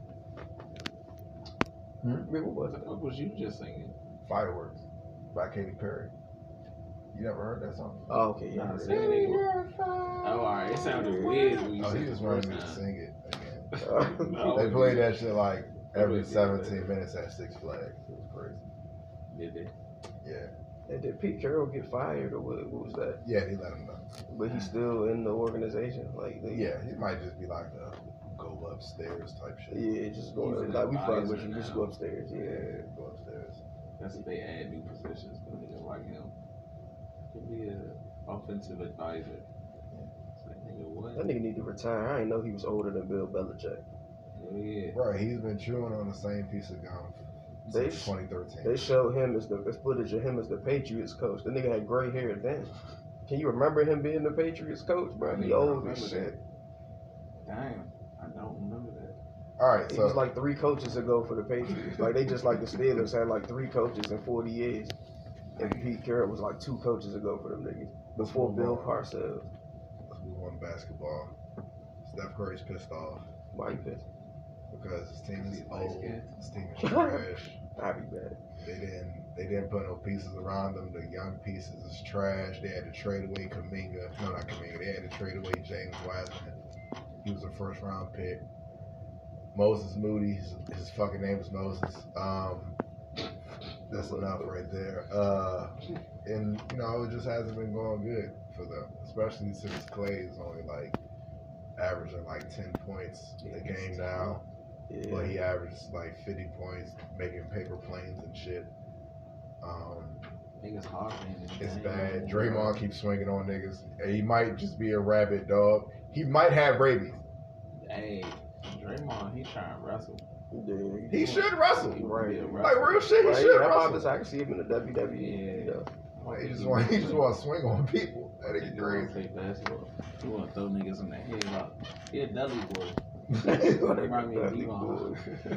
What was it? What was you just singing? Fireworks by Katy Perry. You never heard that song? Oh, okay, yeah. I Nah, heard sing it. it again. Oh, alright. It sounded weird when you Oh, said he it just the wanted first me to time. sing it again. Uh, No. They played that shit like every Yeah. seventeen minutes at Six Flags. It was crazy. Did they? Yeah. and did Pete Carroll get fired or what, what was that? Yeah, he let him know. But he's still in the organization, like they, Yeah, he might just be like a go upstairs type shit. yeah, just go He's an like we fuck with advisor you, just now. go upstairs. Yeah, Yeah, go upstairs. That's if they add new positions. But nigga like him could be a offensive advisor. It's like, Nigga, what? That nigga need to retire. I didn't know he was older than Bill Belichick. Hell yeah. Bro, he's been chewing on the same piece of gum They since twenty thirteen. They showed him as the, the footage of him as the Patriots coach. The nigga had gray hair then. Can you remember him being the Patriots coach, bro? He I old remember as shit. Damn, I don't remember that. All right, He so was like three coaches ago for the Patriots. Like they just like the Steelers had like three coaches in forty years. And Pete Carroll was like two coaches ago for them niggas. Before Bill Parcells. let's move on to basketball. Steph Curry's pissed off Why he pissed? because his team is Is he light old. skinned? His team is trash. I'd be bad. They didn't. They didn't put no pieces around them. The young pieces is trash. They had to trade away Kuminga. No, not Kuminga. They had to trade away James Wiseman. He was a first round pick. Moses Moody. His, his fucking name is Moses. Um, that's enough right there. Uh, and you know, it just hasn't been going good for them, especially since Clay is only like averaging like ten points a game now. But he Yeah. averages like fifty points, making paper planes and shit. Um, Niggas hard, man. it's bad. Draymond keeps swinging on niggas. He might just be a rabid dog. He might have rabies. Hey, Draymond, he trying to wrestle. Yeah. He should wrestle. He Right. wanna be a Like wrestler. real shit, he Right, should yeah, I'm about wrestle. to- I can see him in the W W E. Yeah. You know. He just want he just want to swing on people. That He nigga do wanna crazy. play basketball. He want to throw niggas in the head. Like, he a Dudley boy. Like, Remind me of Dudley Devon.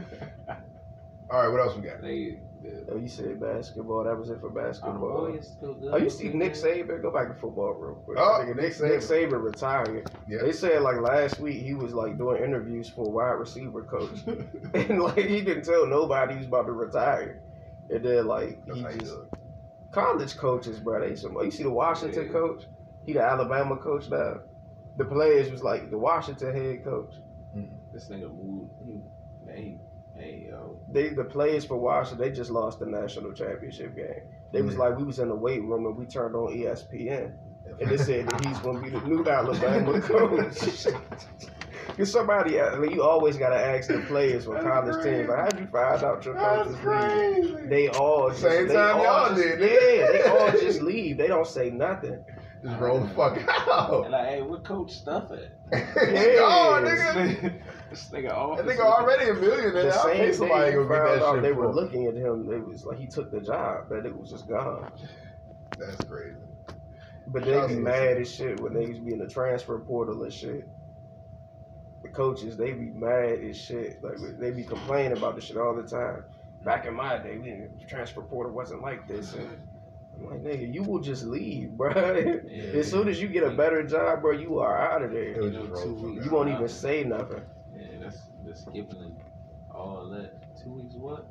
All right, what else we got? They, the, Oh, you said basketball. That was it for our basketball. boy is still good. Oh, you see Nick Saban? Go back to football real quick. Oh, Nigga, Nick Nick, Nick Saban. Saban retired. Yeah. They said like last week he was like doing interviews for a wide receiver coach, and like he didn't tell nobody he was about to retire. And then like That's he how you just do it. college coaches, bro. They some. You see the Washington Yeah. coach? He the Alabama coach now. The players was like the Washington head coach. This nigga moved. He, hey, hey, yo. They the players for Washington. They just lost the national championship game. They was Yeah. like we was in the weight room and we turned on E S P N. And they said that he's going to be the new Alabama coach. Because somebody, I mean, you always got to ask the players for That's college crazy. teams, like, how'd you find out your That's coaches leave? crazy. They all just, Same they time all y'all just, did. Yeah, they all just leave. They don't say nothing. Just roll the fuck out. And like, hey, what coach stuff at? He gone, Yes. nigga. This nigga off. That nigga already a millionaire. The I'll pay same somebody day to you go get found that out shit they for were him. looking at him, it was like he took the job, but it was just gone. That's crazy. But they Shout be out to mad as shit when they be in the transfer portal and shit. The coaches, they be mad as shit. Like they be complaining about this shit all the time. Back in my day, we didn't, the transfer portal wasn't like this. And I'm like, nigga, you will just leave, bro. As soon as you get a better job, bro, you are out of It there. was You just know, roll two the fuck weeks. You out. won't even say nothing. Yeah, that's that's skipping and all that. Two weeks what?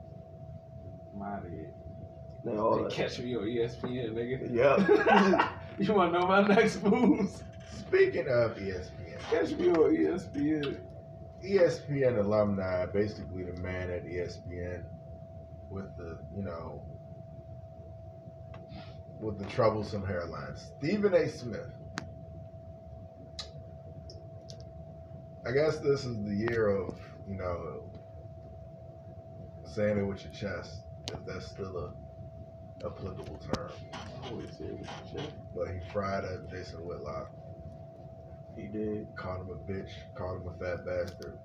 My bad. They all They that. catch me on E S P N, nigga. Yep. You wanna know my next moves? Speaking of E S P N, Catch me on E S P N. E S P N alumni, basically the man at E S P N with the, you know, with the troublesome hairline, Stephen A. Smith. I guess this is the year of, you know, saying it with your chest, if that's still a applicable term. I always say it with your chest. But he fried up Jason Whitlock, He did. called him a bitch, called him a fat bastard.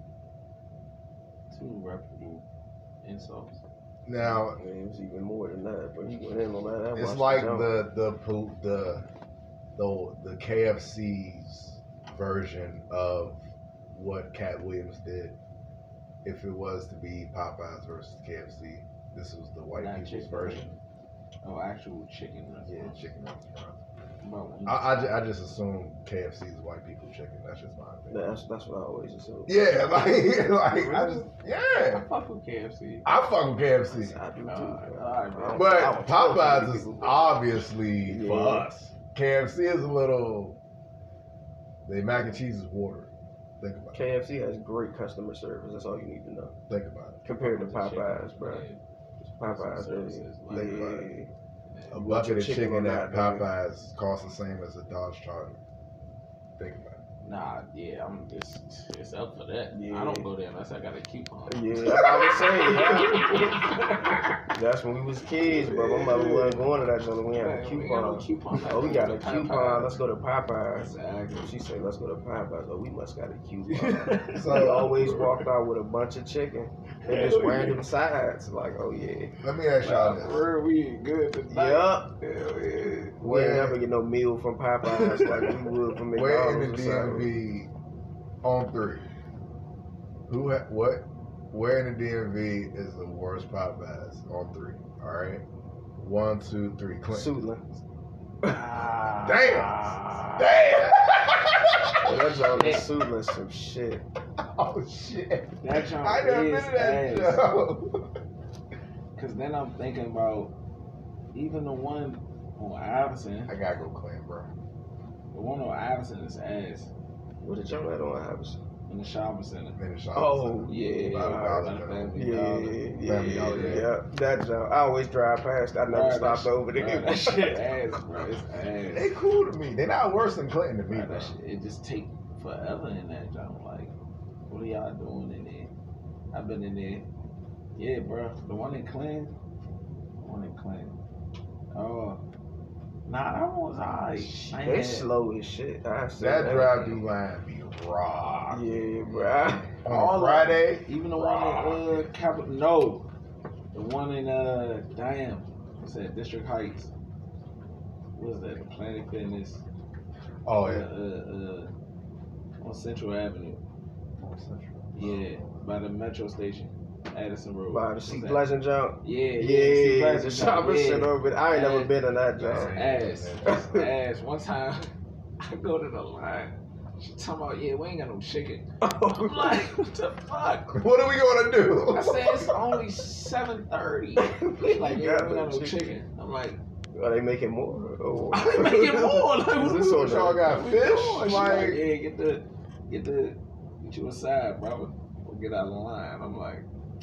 Two reputable insults. Now, I mean, it was even more than that, but he went in on that. I it's watched like jump. the the pol- the the the K F C's version of what Cat Williams did. If it was to be Popeyes versus K F C, this was the white Not people's chicken. version. Oh, actual chicken Yeah, restaurant. chicken restaurant. About I, I, ju- I just assume K F C is white people chicken. That's just my opinion. That's that's what I always assume. Yeah, like, like I just I yeah. fuck with K F C. I fuck with K F C. I do too. Alright, bro. alright, man. I- I But would tell Popeyes some is people, obviously for Yeah. us. K F C is a little. The mac and cheese is water. Think about it. K F C has great customer service. That's all you need to know. Think about it. Compared to Fuck with the Popeyes, chicken. bro. Yeah. Popeyes, Services, they, like, Think about they, it. A want bucket your of chicken chicken or at not, baby. Popeyes costs the same as a Dodge Charger. Think about it. Nah, yeah, I'm it's it's up for that. Yeah. I don't go there unless I got a coupon. Yeah, I was saying, yeah. That's when we was kids, bro. My mother wasn't going to that joint. We had a Man, we ain't got no coupon. coupon. Oh, we got a Popeyes. coupon. Let's go to Popeyes. Exactly. She said, let's go to Popeyes. Oh, we must got a coupon. So- They always walked out with a bunch of chicken. They just Hell yeah. random sides. Like, oh, yeah. Let me ask y'all this. Where we ain't good tonight. Yup. Hell yeah. We Where- ain't never get no meal from Popeyes like we would from Where in the McDonald's. D or M something. V on three? Who? Ha- what? Where in the D M V is the worst Popeyes on three? All right. One, two, three. Clinton. Suitland. Ah. Damn. Damn. That joint is Suitland some shit. Oh shit. That joint I never been is to that ass. show. Cause then I'm thinking about even the one on Iverson. I gotta go Clinton, bro. The one on Iverson is ass What did y'all at on Iverson? in the shopping center. In the shop. Oh, Yeah, By the by Dollar the General. Family Yeah, Dollar. yeah, Family Dollar, yeah, yeah. yeah. That joint. I always drive past. I never Bro, that stopped shit- over bro, there. That shit ass, bro. It's ass. They cool to me. They're not worse than Clinton to me, Bro, bro. that shit, it just take forever in that joint. Like, what are y'all doing in there? I've been in there. Yeah, bro. The one in Clinton. The one in Clinton. Oh. Nah, that one was alright. I ain't They had- slow as shit. I see That drive-through line be raw. Yeah, bro. On All a of Friday, Even the one in uh, Cap- no, the one in uh, damn, what's that? District Heights. What is that? The Planet Fitness. oh Uh, yeah. uh, uh, on Central Avenue. Yeah, by the metro station, Addison Road. By the What's Sea that? Pleasant jump. Yeah, yeah, Yeah, Sea the Pleasant shopping jump, center over there. I ain't never Ass. been in that That's joint. ass. That's ass. One time, I go to the line. She talking about, yeah, we ain't got no chicken. I'm like, what the fuck? What are we gonna do? I said it's only seven thirty. Like, yeah, we ain't got no chicken. chicken. I'm like, Are they making more? Oh. I'm making more. Like, Is what this we- on Y'all got what we fish? doing? She Like- like, yeah, get the, get the, get you a side, brother. Or get out of the line. I'm like,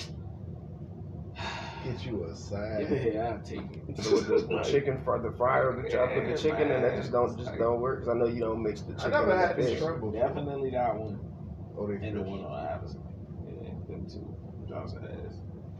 Get you a side. yeah, I'll take it. So the, the chicken fry, the fryer, the chop with the Yeah, chicken, and that man. just don't just don't work because I know you don't mix the I chicken never and had the this fish. shrimp before. Definitely got one. Oh, they And the fish. one on Iverson. Yeah, them two. Drops of ass.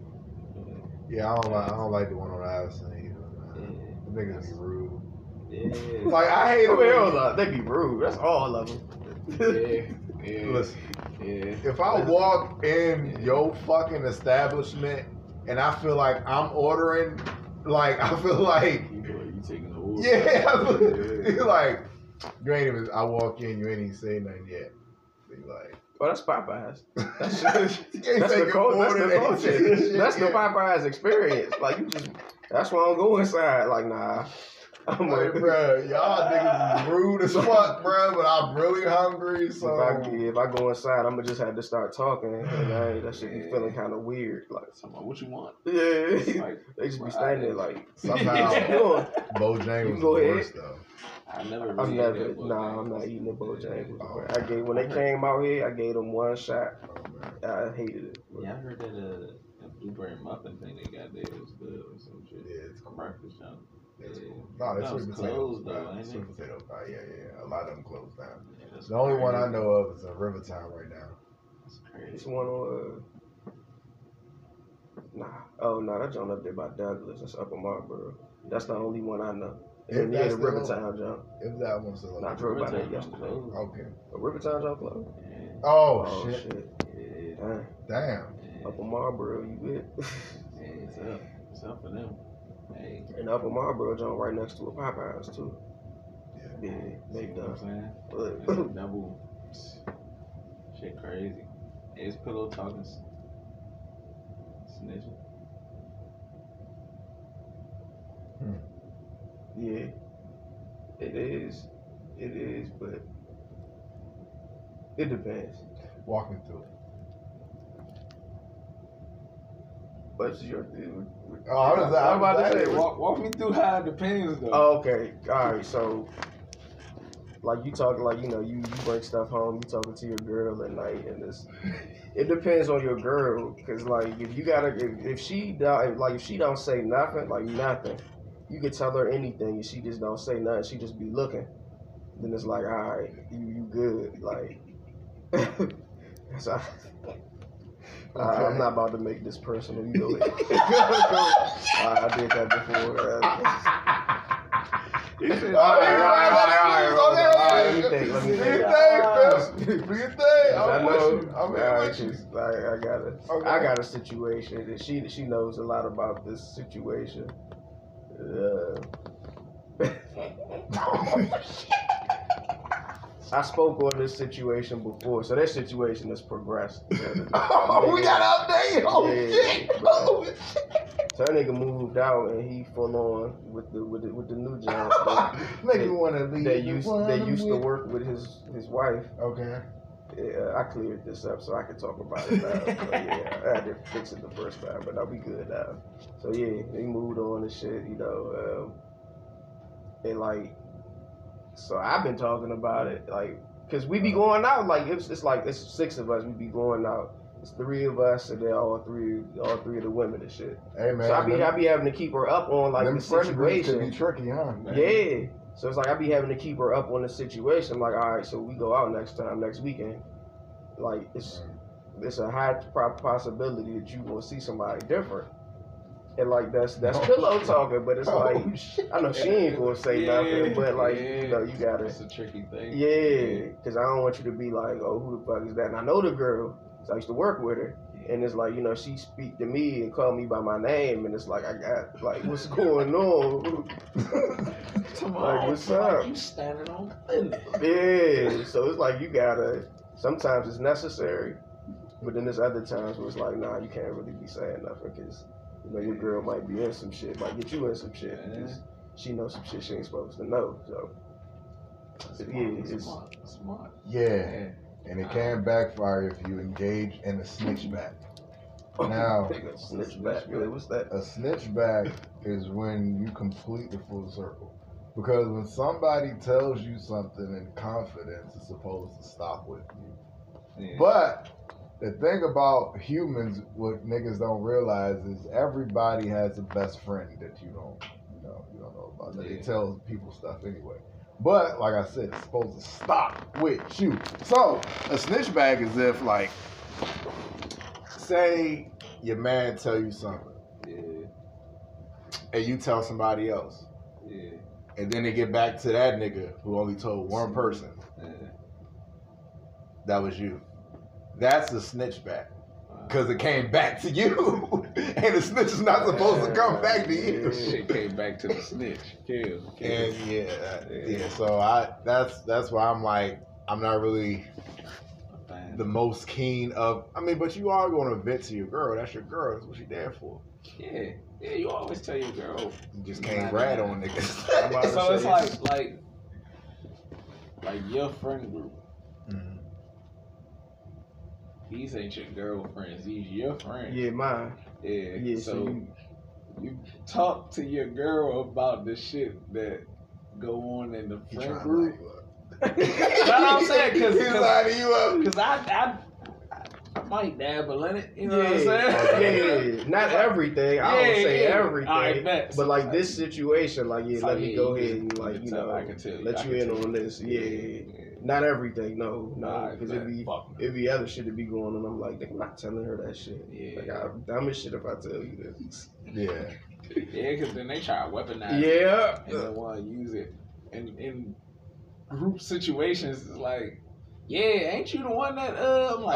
Yeah, I don't like. I don't like the one on Addison either. Yeah. Man. The niggas be rude. Yeah. Like I hate it. Oh, when- hell no, they be rude. That's all of them. Yeah. Yeah. Listen, Yeah. if I walk in your fucking establishment and I feel like I'm ordering, like I feel like, You feel like you taking the order. yeah, I feel, Yeah. you like you ain't even. I walk in, you ain't even say nothing yet. So you like, Well, that's Popeyes. That's, you can't that's take the your culture. That's order, the they ain't say culture. shit That's the yet. Popeyes experience. Like you just. That's why I don't go inside. Like nah. I'm Like, like, bro, y'all niggas is rude as fuck, bro. But I'm really hungry, If so I, if I go inside, I'm gonna just have to start talking, and I, that should be feeling kind of weird. Like, Talking about what you want. yeah, Like, they just be right. standing there like, somehow what you doing? Bojangles You is go the ahead. worst though. I never really I'm ate never, that nah, I'm Bojangles. not eating the Bojangles. Oh. I gave when they came out here, I gave them one shot. Oh, man. I hated it. Yeah, I heard that uh, that blueberry muffin thing they got there was good or some shit. Yeah, it's A cool. breakfast junk. It's Yeah. cool. No, that's That was sweet potato. closed, though, pie. ain't Sweet it? potato pie. Yeah, yeah, yeah. A lot of them closed down. Yeah, that's The only one I crazy. know of is in Rivertown right now. That's It's crazy. one on. Uh, nah, oh no, that joint up there by Douglas. That's Upper Marlboro. That's the only one I know. If And yeah, that's the the Rivertown jump. If that one's still Not open. drove by that Rivertown yesterday. closed. Okay. A Rivertown jump club. Yeah. Oh, Oh shit. shit. Yeah. Dang. Damn. Yeah. Upper Marlboro, you good? Yeah, it's up. It's up for them. Hey. And Upper Marlboro joint right next to a Popeyes too. Yeah. Yeah, they See what I'm done. saying? But It's a double. Shit crazy. It's pillow talking. s- Snitching. yeah, it is. It is, but it depends. Walk me through it. What's your? Oh, I was, I I'm about to say, was walk, walk me through how it depends though. Oh, okay, all right. So, like you talk, like you know, you, you bring stuff home. You talking to your girl at night, and this. It depends on your girl, cause like if you gotta, if, if she don't, like if she don't say nothing, like nothing, you can tell her anything, and she just don't say nothing. She just be looking. then it's like, all right, you you good, like. so I, I, I'm not about to make this personal. You know, I, I did that before. You said, all right, all right, all right, all right, all right. Let me think. Let me Do think. your thing, Phil. Do your thing. I I'm know. with you. I'm All here right, with you. she's like, I got a, Okay. I got a situation that she she knows a lot about this situation. Uh, I spoke on this situation before, so that situation has progressed. Oh, we got to update. Oh, Yeah, shit. but- Oh, shit. So that nigga moved out and he full on with the with the, with the new job. that- Make me want to leave. They used the they one used to with- work with his his wife. Okay. Yeah, I cleared this up so I could talk about it now. So, yeah, I had to fix it the first time, but I'll be good now. So yeah, he moved on and shit, you know. Um, and like, so I've been talking about it, like, cause we be going out, like it's it's like it's six of us, we be going out. It's three of us, and then all three all three of the women and shit. Hey, man. So I be them, I be having to keep her up on like them the friend groups can situation. be tricky, huh? Yeah. So it's like I be having to keep her up on the situation. Like, all right, so we go out next time, next weekend. Like, it's it's a high pro- possibility that you gonna see somebody different. And like that's that's Oh, pillow shit. talking, but it's like Oh, shit. I know she ain't gonna say Yeah, nothing, but like yeah. you know you gotta It's a tricky thing. yeah, because I don't want you to be like, oh, who the fuck is that? And I know the girl, 'cause I used to work with her. And it's like, you know, she speak to me and call me by my name, and it's like, I got, like, what's going on? Like, what's up? You standing on thin. Yeah, so it's like, you gotta, sometimes it's necessary, but then there's other times where it's like, nah, you can't really be saying nothing, because, you know, your girl might be in some shit, might get you in some shit, because she knows some shit she ain't supposed to know, so. Yeah, it's, Smart. Smart. Yeah. Yeah. And it can backfire if you engage in a snitch back. Now, snitch back, really, what's that? a snitch back is when you complete the full circle. Because when somebody tells you something in confidence, it's supposed to stop with you. Yeah. But the thing about humans, what niggas don't realize is everybody has a best friend that you don't, you know, you don't know about. That Yeah. they tell people stuff anyway. But like I said, it's supposed to stop with you. So a snitch bag is if like, say your man tell you something, Yeah. and you tell somebody else, Yeah. and then they get back to that nigga who only told one person. Yeah. That was you. That's a snitch back. Because it came back to you. And the snitch is not supposed to come back to you. Shit came back to the snitch. Kill. Kill. And yeah, yeah. So I that's that's why I'm like, I'm not really the most keen of I mean, but you are going to vent to your girl. That's your girl. That's what she there for. Yeah. Yeah, you always tell your girl. You just can't rat on niggas. I'm about to So say it's like like like your friend group. Mhm. These ain't your girlfriends. These your friends. Yeah, mine. Yeah. Yeah, so so you- you talk to your girl about the shit that go on in the He friend trying group. to line you up. That's what I'm saying, cause, He's cause, lining you up. cause I, I, I might dabble in it. You know what I'm yeah, saying? yeah, not everything. I Yeah, don't say yeah. everything, I bet. but like this situation, like yeah, So, let me yeah, go you ahead can- and you like can you tell- know I can tell you, let I you can in tell on you. this. Yeah, Yeah. not everything. No, no, Nah, because I it be bet. Fuck it be other shit that be going on. I'm like, I'm not telling her that shit. Yeah. Like I'm dumb as shit if I tell you this. Yeah. Yeah, because then they try to weaponize it. Yeah. And they want to use it. And in group situations, it's like, yeah, ain't you the one that, uh, I'm like,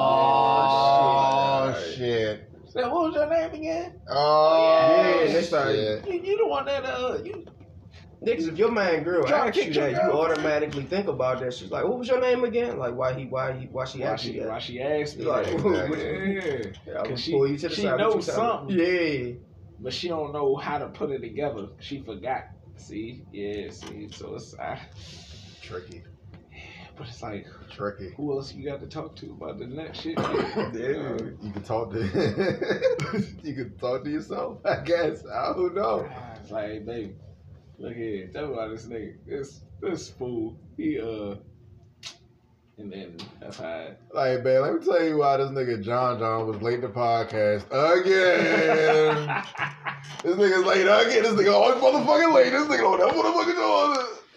Oh, shit. shit. So what was your name again? Oh, Yeah, and they start- shit. You, you the one that, uh, you, Niggas, if your man girl Trying to asks you kick your that, you girlfriend. automatically think about that. She's like, "What was your name again?" Like, why he, why he, why she why asked she, you why that? she asked me Like, that. what- Yeah. I would Cause she- pull you to the she side. what knows you tell me? something. Yeah. But she don't know how to put it together. She forgot. See? Yeah, see? So it's, I, Tricky. but it's like, Tricky. who else you got to talk to about the next shit? Yeah. You can talk to you can talk to yourself, I guess. I don't know. It's like, hey, baby, look here, tell me about this nigga. This this fool, he uh, and then that's how. It, Like, man, let me tell you why this nigga John John was late to podcast again. This nigga's late again. This nigga always motherfucking late. This nigga don't know what the fuck is going on.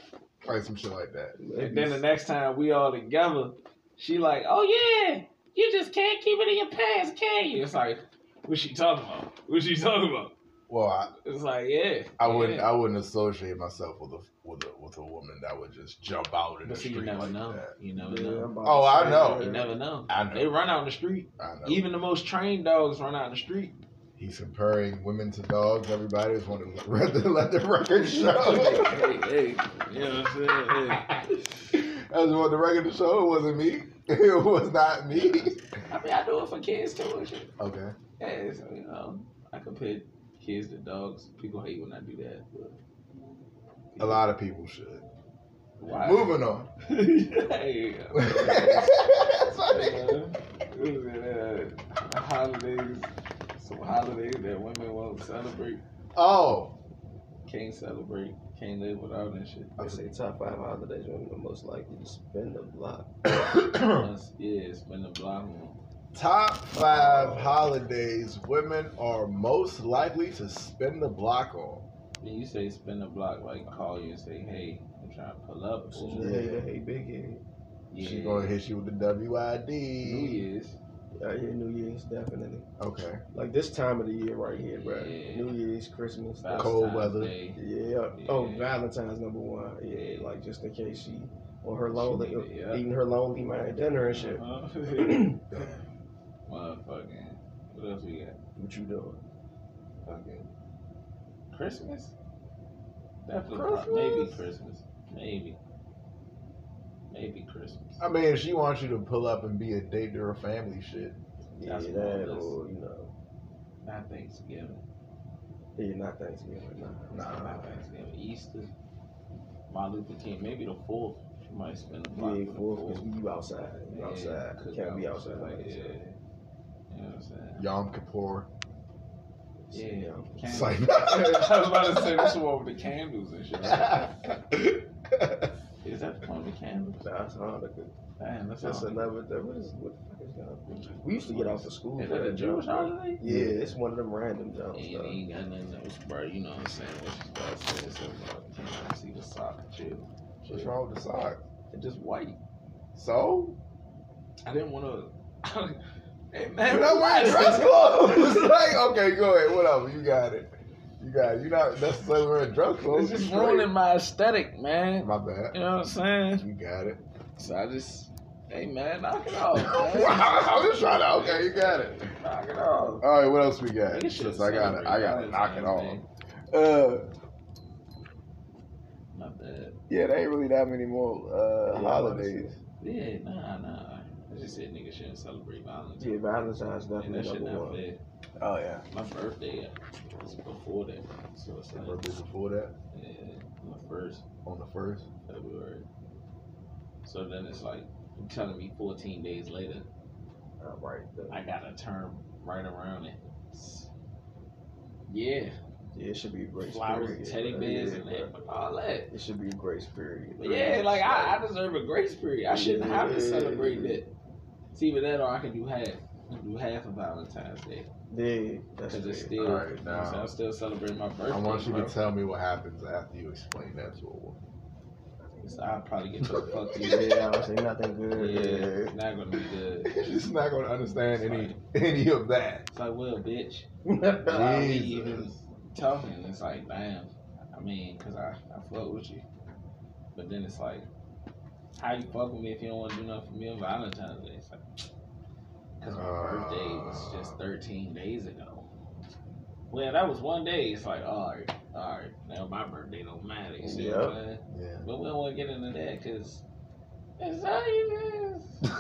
Probably some shit like that. And then the next time we all together, she like, oh yeah, you just can't keep it in your pants, can you? It's like, what she talking about? What she talking about? Well, I, It's like, yeah. I wouldn't. yeah. I wouldn't associate myself with a with a with a woman that would just jump out in But the see, you street never like know. that. You never Yeah, know. I'm about Oh, to I say, know. You never know. I know. They run out in the street. I know. Even the most trained dogs run out in the street. He's comparing women to dogs. Everybody just want to let the, let the record show. hey, hey, you know what I'm saying? Hey. That's what the record show. It wasn't me. It was not me. I mean, I do it for kids too and shit. Okay. Yeah, so, you know, I compare kids to dogs. People hate when I do that, but A lot of people should. why? Moving on. hey, That's funny. uh, what was it, uh, holidays, some holidays that women won't celebrate, Oh. can't celebrate, can't live without and shit. I say top five holidays women are most likely to spend the block. Plus, yeah, it's been a block on. Top five holidays women are most likely to spin the block on. When you say spin the block, like call you and say, hey, I'm trying to pull up. Or, Yeah, yeah, hey, big head. yeah, She gonna hit you with the W I D. New Year's. Yeah, yeah, New Year's, definitely. Okay. Like this time of the year right here, bro. Yeah. New Year's, Christmas. Valentine's Cold weather. Day. Yeah. Oh, Yeah. Valentine's number one. Yeah, like just in case she or her lonely, Yeah. eating her lonely man dinner and shit. Uh-huh. Damn. Motherfucking. What else we got? What you doing? Fucking Christmas? Definitely. Christmas? prob- Maybe Christmas. Maybe. Maybe Christmas. I mean, if she wants you to pull up and be a date to her family shit. Yeah, That's that what it is. or you know, Not Thanksgiving. yeah, not Thanksgiving. Nah. Nah. Not Thanksgiving. Easter. Martin Luther King. Maybe the fourth. She might spend a block Yeah, for the fourth, fourth. because you outside. You Yeah, outside. cook Can't out be and outside. shit Like Like, yeah. that. You know what I'm saying? Yom Kippur. Yeah. Yeah. It's Candles. like- I was about to say this one with the candles and shit. Is that one with the candles? That's Hanukkah. Damn, that's, That's all. another. That, what is what the fuck is that? We used to get off of school Is for that a that Jewish job. holiday? Yeah, it's one of them random jobs. Ain't, though. ain't got nothing else, bro. You know what I'm saying? What you start saying, so uh, can't see the sock, chill. What's wrong with the sock? It's just white. So? I didn't want to. Hey You're man, not wearing relax. dress clothes. Like, okay, go ahead. Whatever. You got it. You got it. You're not necessarily wearing dress clothes. It's just You're straight. ruining my aesthetic, man. My bad. You know what I'm saying? You got it. So I just, hey man, knock it off. Man. I'm just trying to. Okay, you got it. Knock it off. All right, what else we got? Nigga should Since I got it, I got to celebrate knock it off. Valentine's Uh, My bad. Yeah, there ain't really that many more uh, Yeah, holidays. Yeah, nah, nah. I just said niggas shouldn't celebrate Valentine's. Yeah, Valentine's And that definitely shit number not one. fair. Oh yeah. My birthday was before that. So it's like, birthday before that, yeah, my first on the first. February. So then it's like, you're telling me fourteen days later, All right. then. I got a term right around it. Yeah, Yeah, it should be a grace flowers, period. teddy bro. bears, Yeah, and bro. that, all that. It should be a grace period. But yeah, like I, I deserve a grace period. I shouldn't have to Yeah. celebrate that. It's either that or I can do half. I can do half of Valentine's Day. Yeah, that's Because it's fair. still, All right, you know what I'm saying? now- I'm still celebrating my birthday. I want you bro. to tell me what happens after you explain that to a woman. So I'll probably get to the fuck you. Yeah, I was saying nothing good. Yeah, Yeah. it's not gonna be good. She's not going to understand any any of that. It's like, well, bitch, why are we even Jesus. talking? It's like, damn. I mean, cause I, I fuck with you. But then it's like, how you fuck with me if you don't want to do nothing for me on Valentine's Day? It's like, cause my Uh. birthday was just thirteen days ago. Well, that was one day. It's like, all right, all right. Now my birthday don't matter. You see what I'm saying? Yeah. But we don't want to get into that because it's how you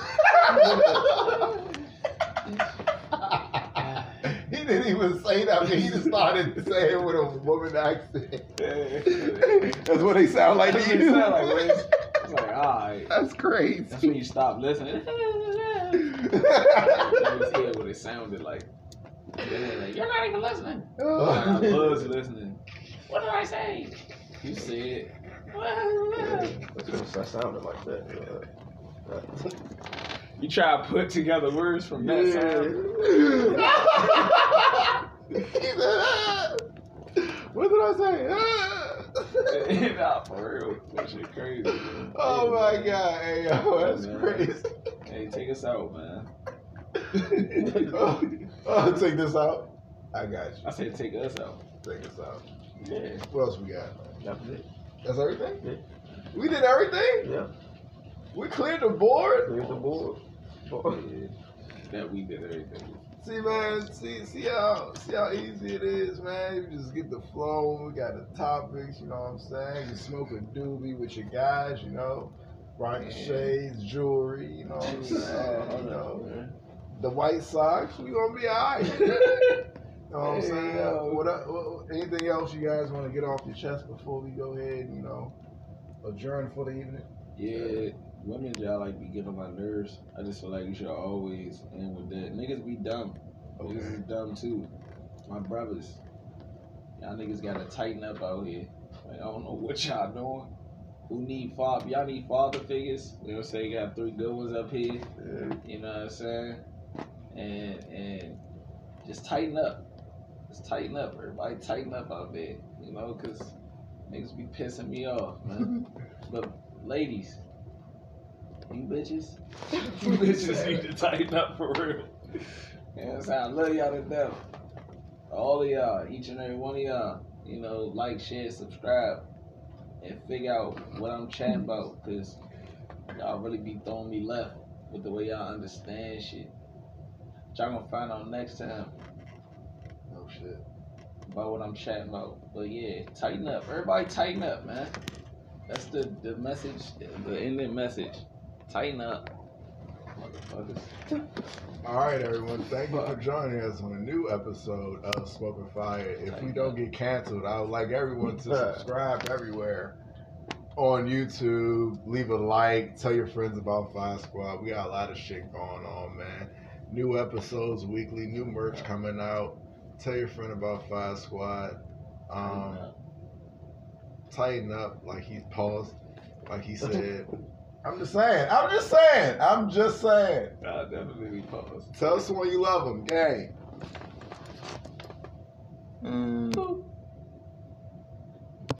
He didn't even say that. He just started saying with a woman accent. That's what they sound like That's to what it you. sound like, man. It's like, all right. That's crazy. That's when you stop listening. You just hear what it sounded like. Then like, you're not even listening. I was listening. What did I say? You said. That's what that sounded like that. Uh, You try to put together words from that sound. He said, "Ah." What did I say? Ah. Nah, for real. That shit crazy, man. Oh Hey, my man. God, hey yo, that's Man. crazy. Hey, take us out, man. oh, oh, take this out. I got you. I said take us out. Take this out. Yeah. What else we got? That's it. That's everything? Yeah. We did everything? Yeah. We cleared the board? Cleared the board. Yeah. That we did everything. See, man, see, see how, see how easy it is, man. You just get the flow. We got the topics, you know what I'm saying? You smoke a doobie with your guys, you know. Rock the shades, jewelry, you know what I'm saying? You know, the White Sox, we gonna be alright. You know what I'm saying? Hey, yo. What, what, anything else you guys want to get off your chest before we go ahead and, you know, adjourn for the evening? Yeah, women, y'all like be getting on my nerves. I just feel like you should always end with that. Niggas be dumb. Okay. Niggas is dumb too. My brothers, y'all niggas gotta tighten up out here. Like, I don't know what y'all doing. Who need father? Y'all need father figures. You know what I'm saying? You got three good ones up here. Yeah. You know what I'm saying? And and just tighten up. Just tighten up, everybody. Tighten up out there. You know, cause niggas be pissing me off, man. But ladies, you bitches, you bitches need to tighten up for real. You know what I'm saying? I love y'all to death. All of y'all, each and every one of y'all, you know, like, share, subscribe, and figure out what I'm chatting about, because y'all really be throwing me left with the way y'all understand shit. Y'all gonna find out next time Oh, shit. about what I'm chatting about. But yeah, tighten up. Everybody tighten up, man. That's the, the message, the ending message. Tighten up. Motherfuckers. All right, everyone. Thank you for joining us on a new episode of Smoking Fire. If we don't get canceled, I would like everyone to subscribe everywhere on YouTube. Leave a like. Tell your friends about Fire Squad. We got a lot of shit going on, man. New episodes weekly. New merch coming out. Tell your friend about Fire Squad. Um, tighten up, like he paused, like he said. I'm just saying. I'm just saying. I'm just saying. I definitely pause. Tell someone you love them. Gang. Mm.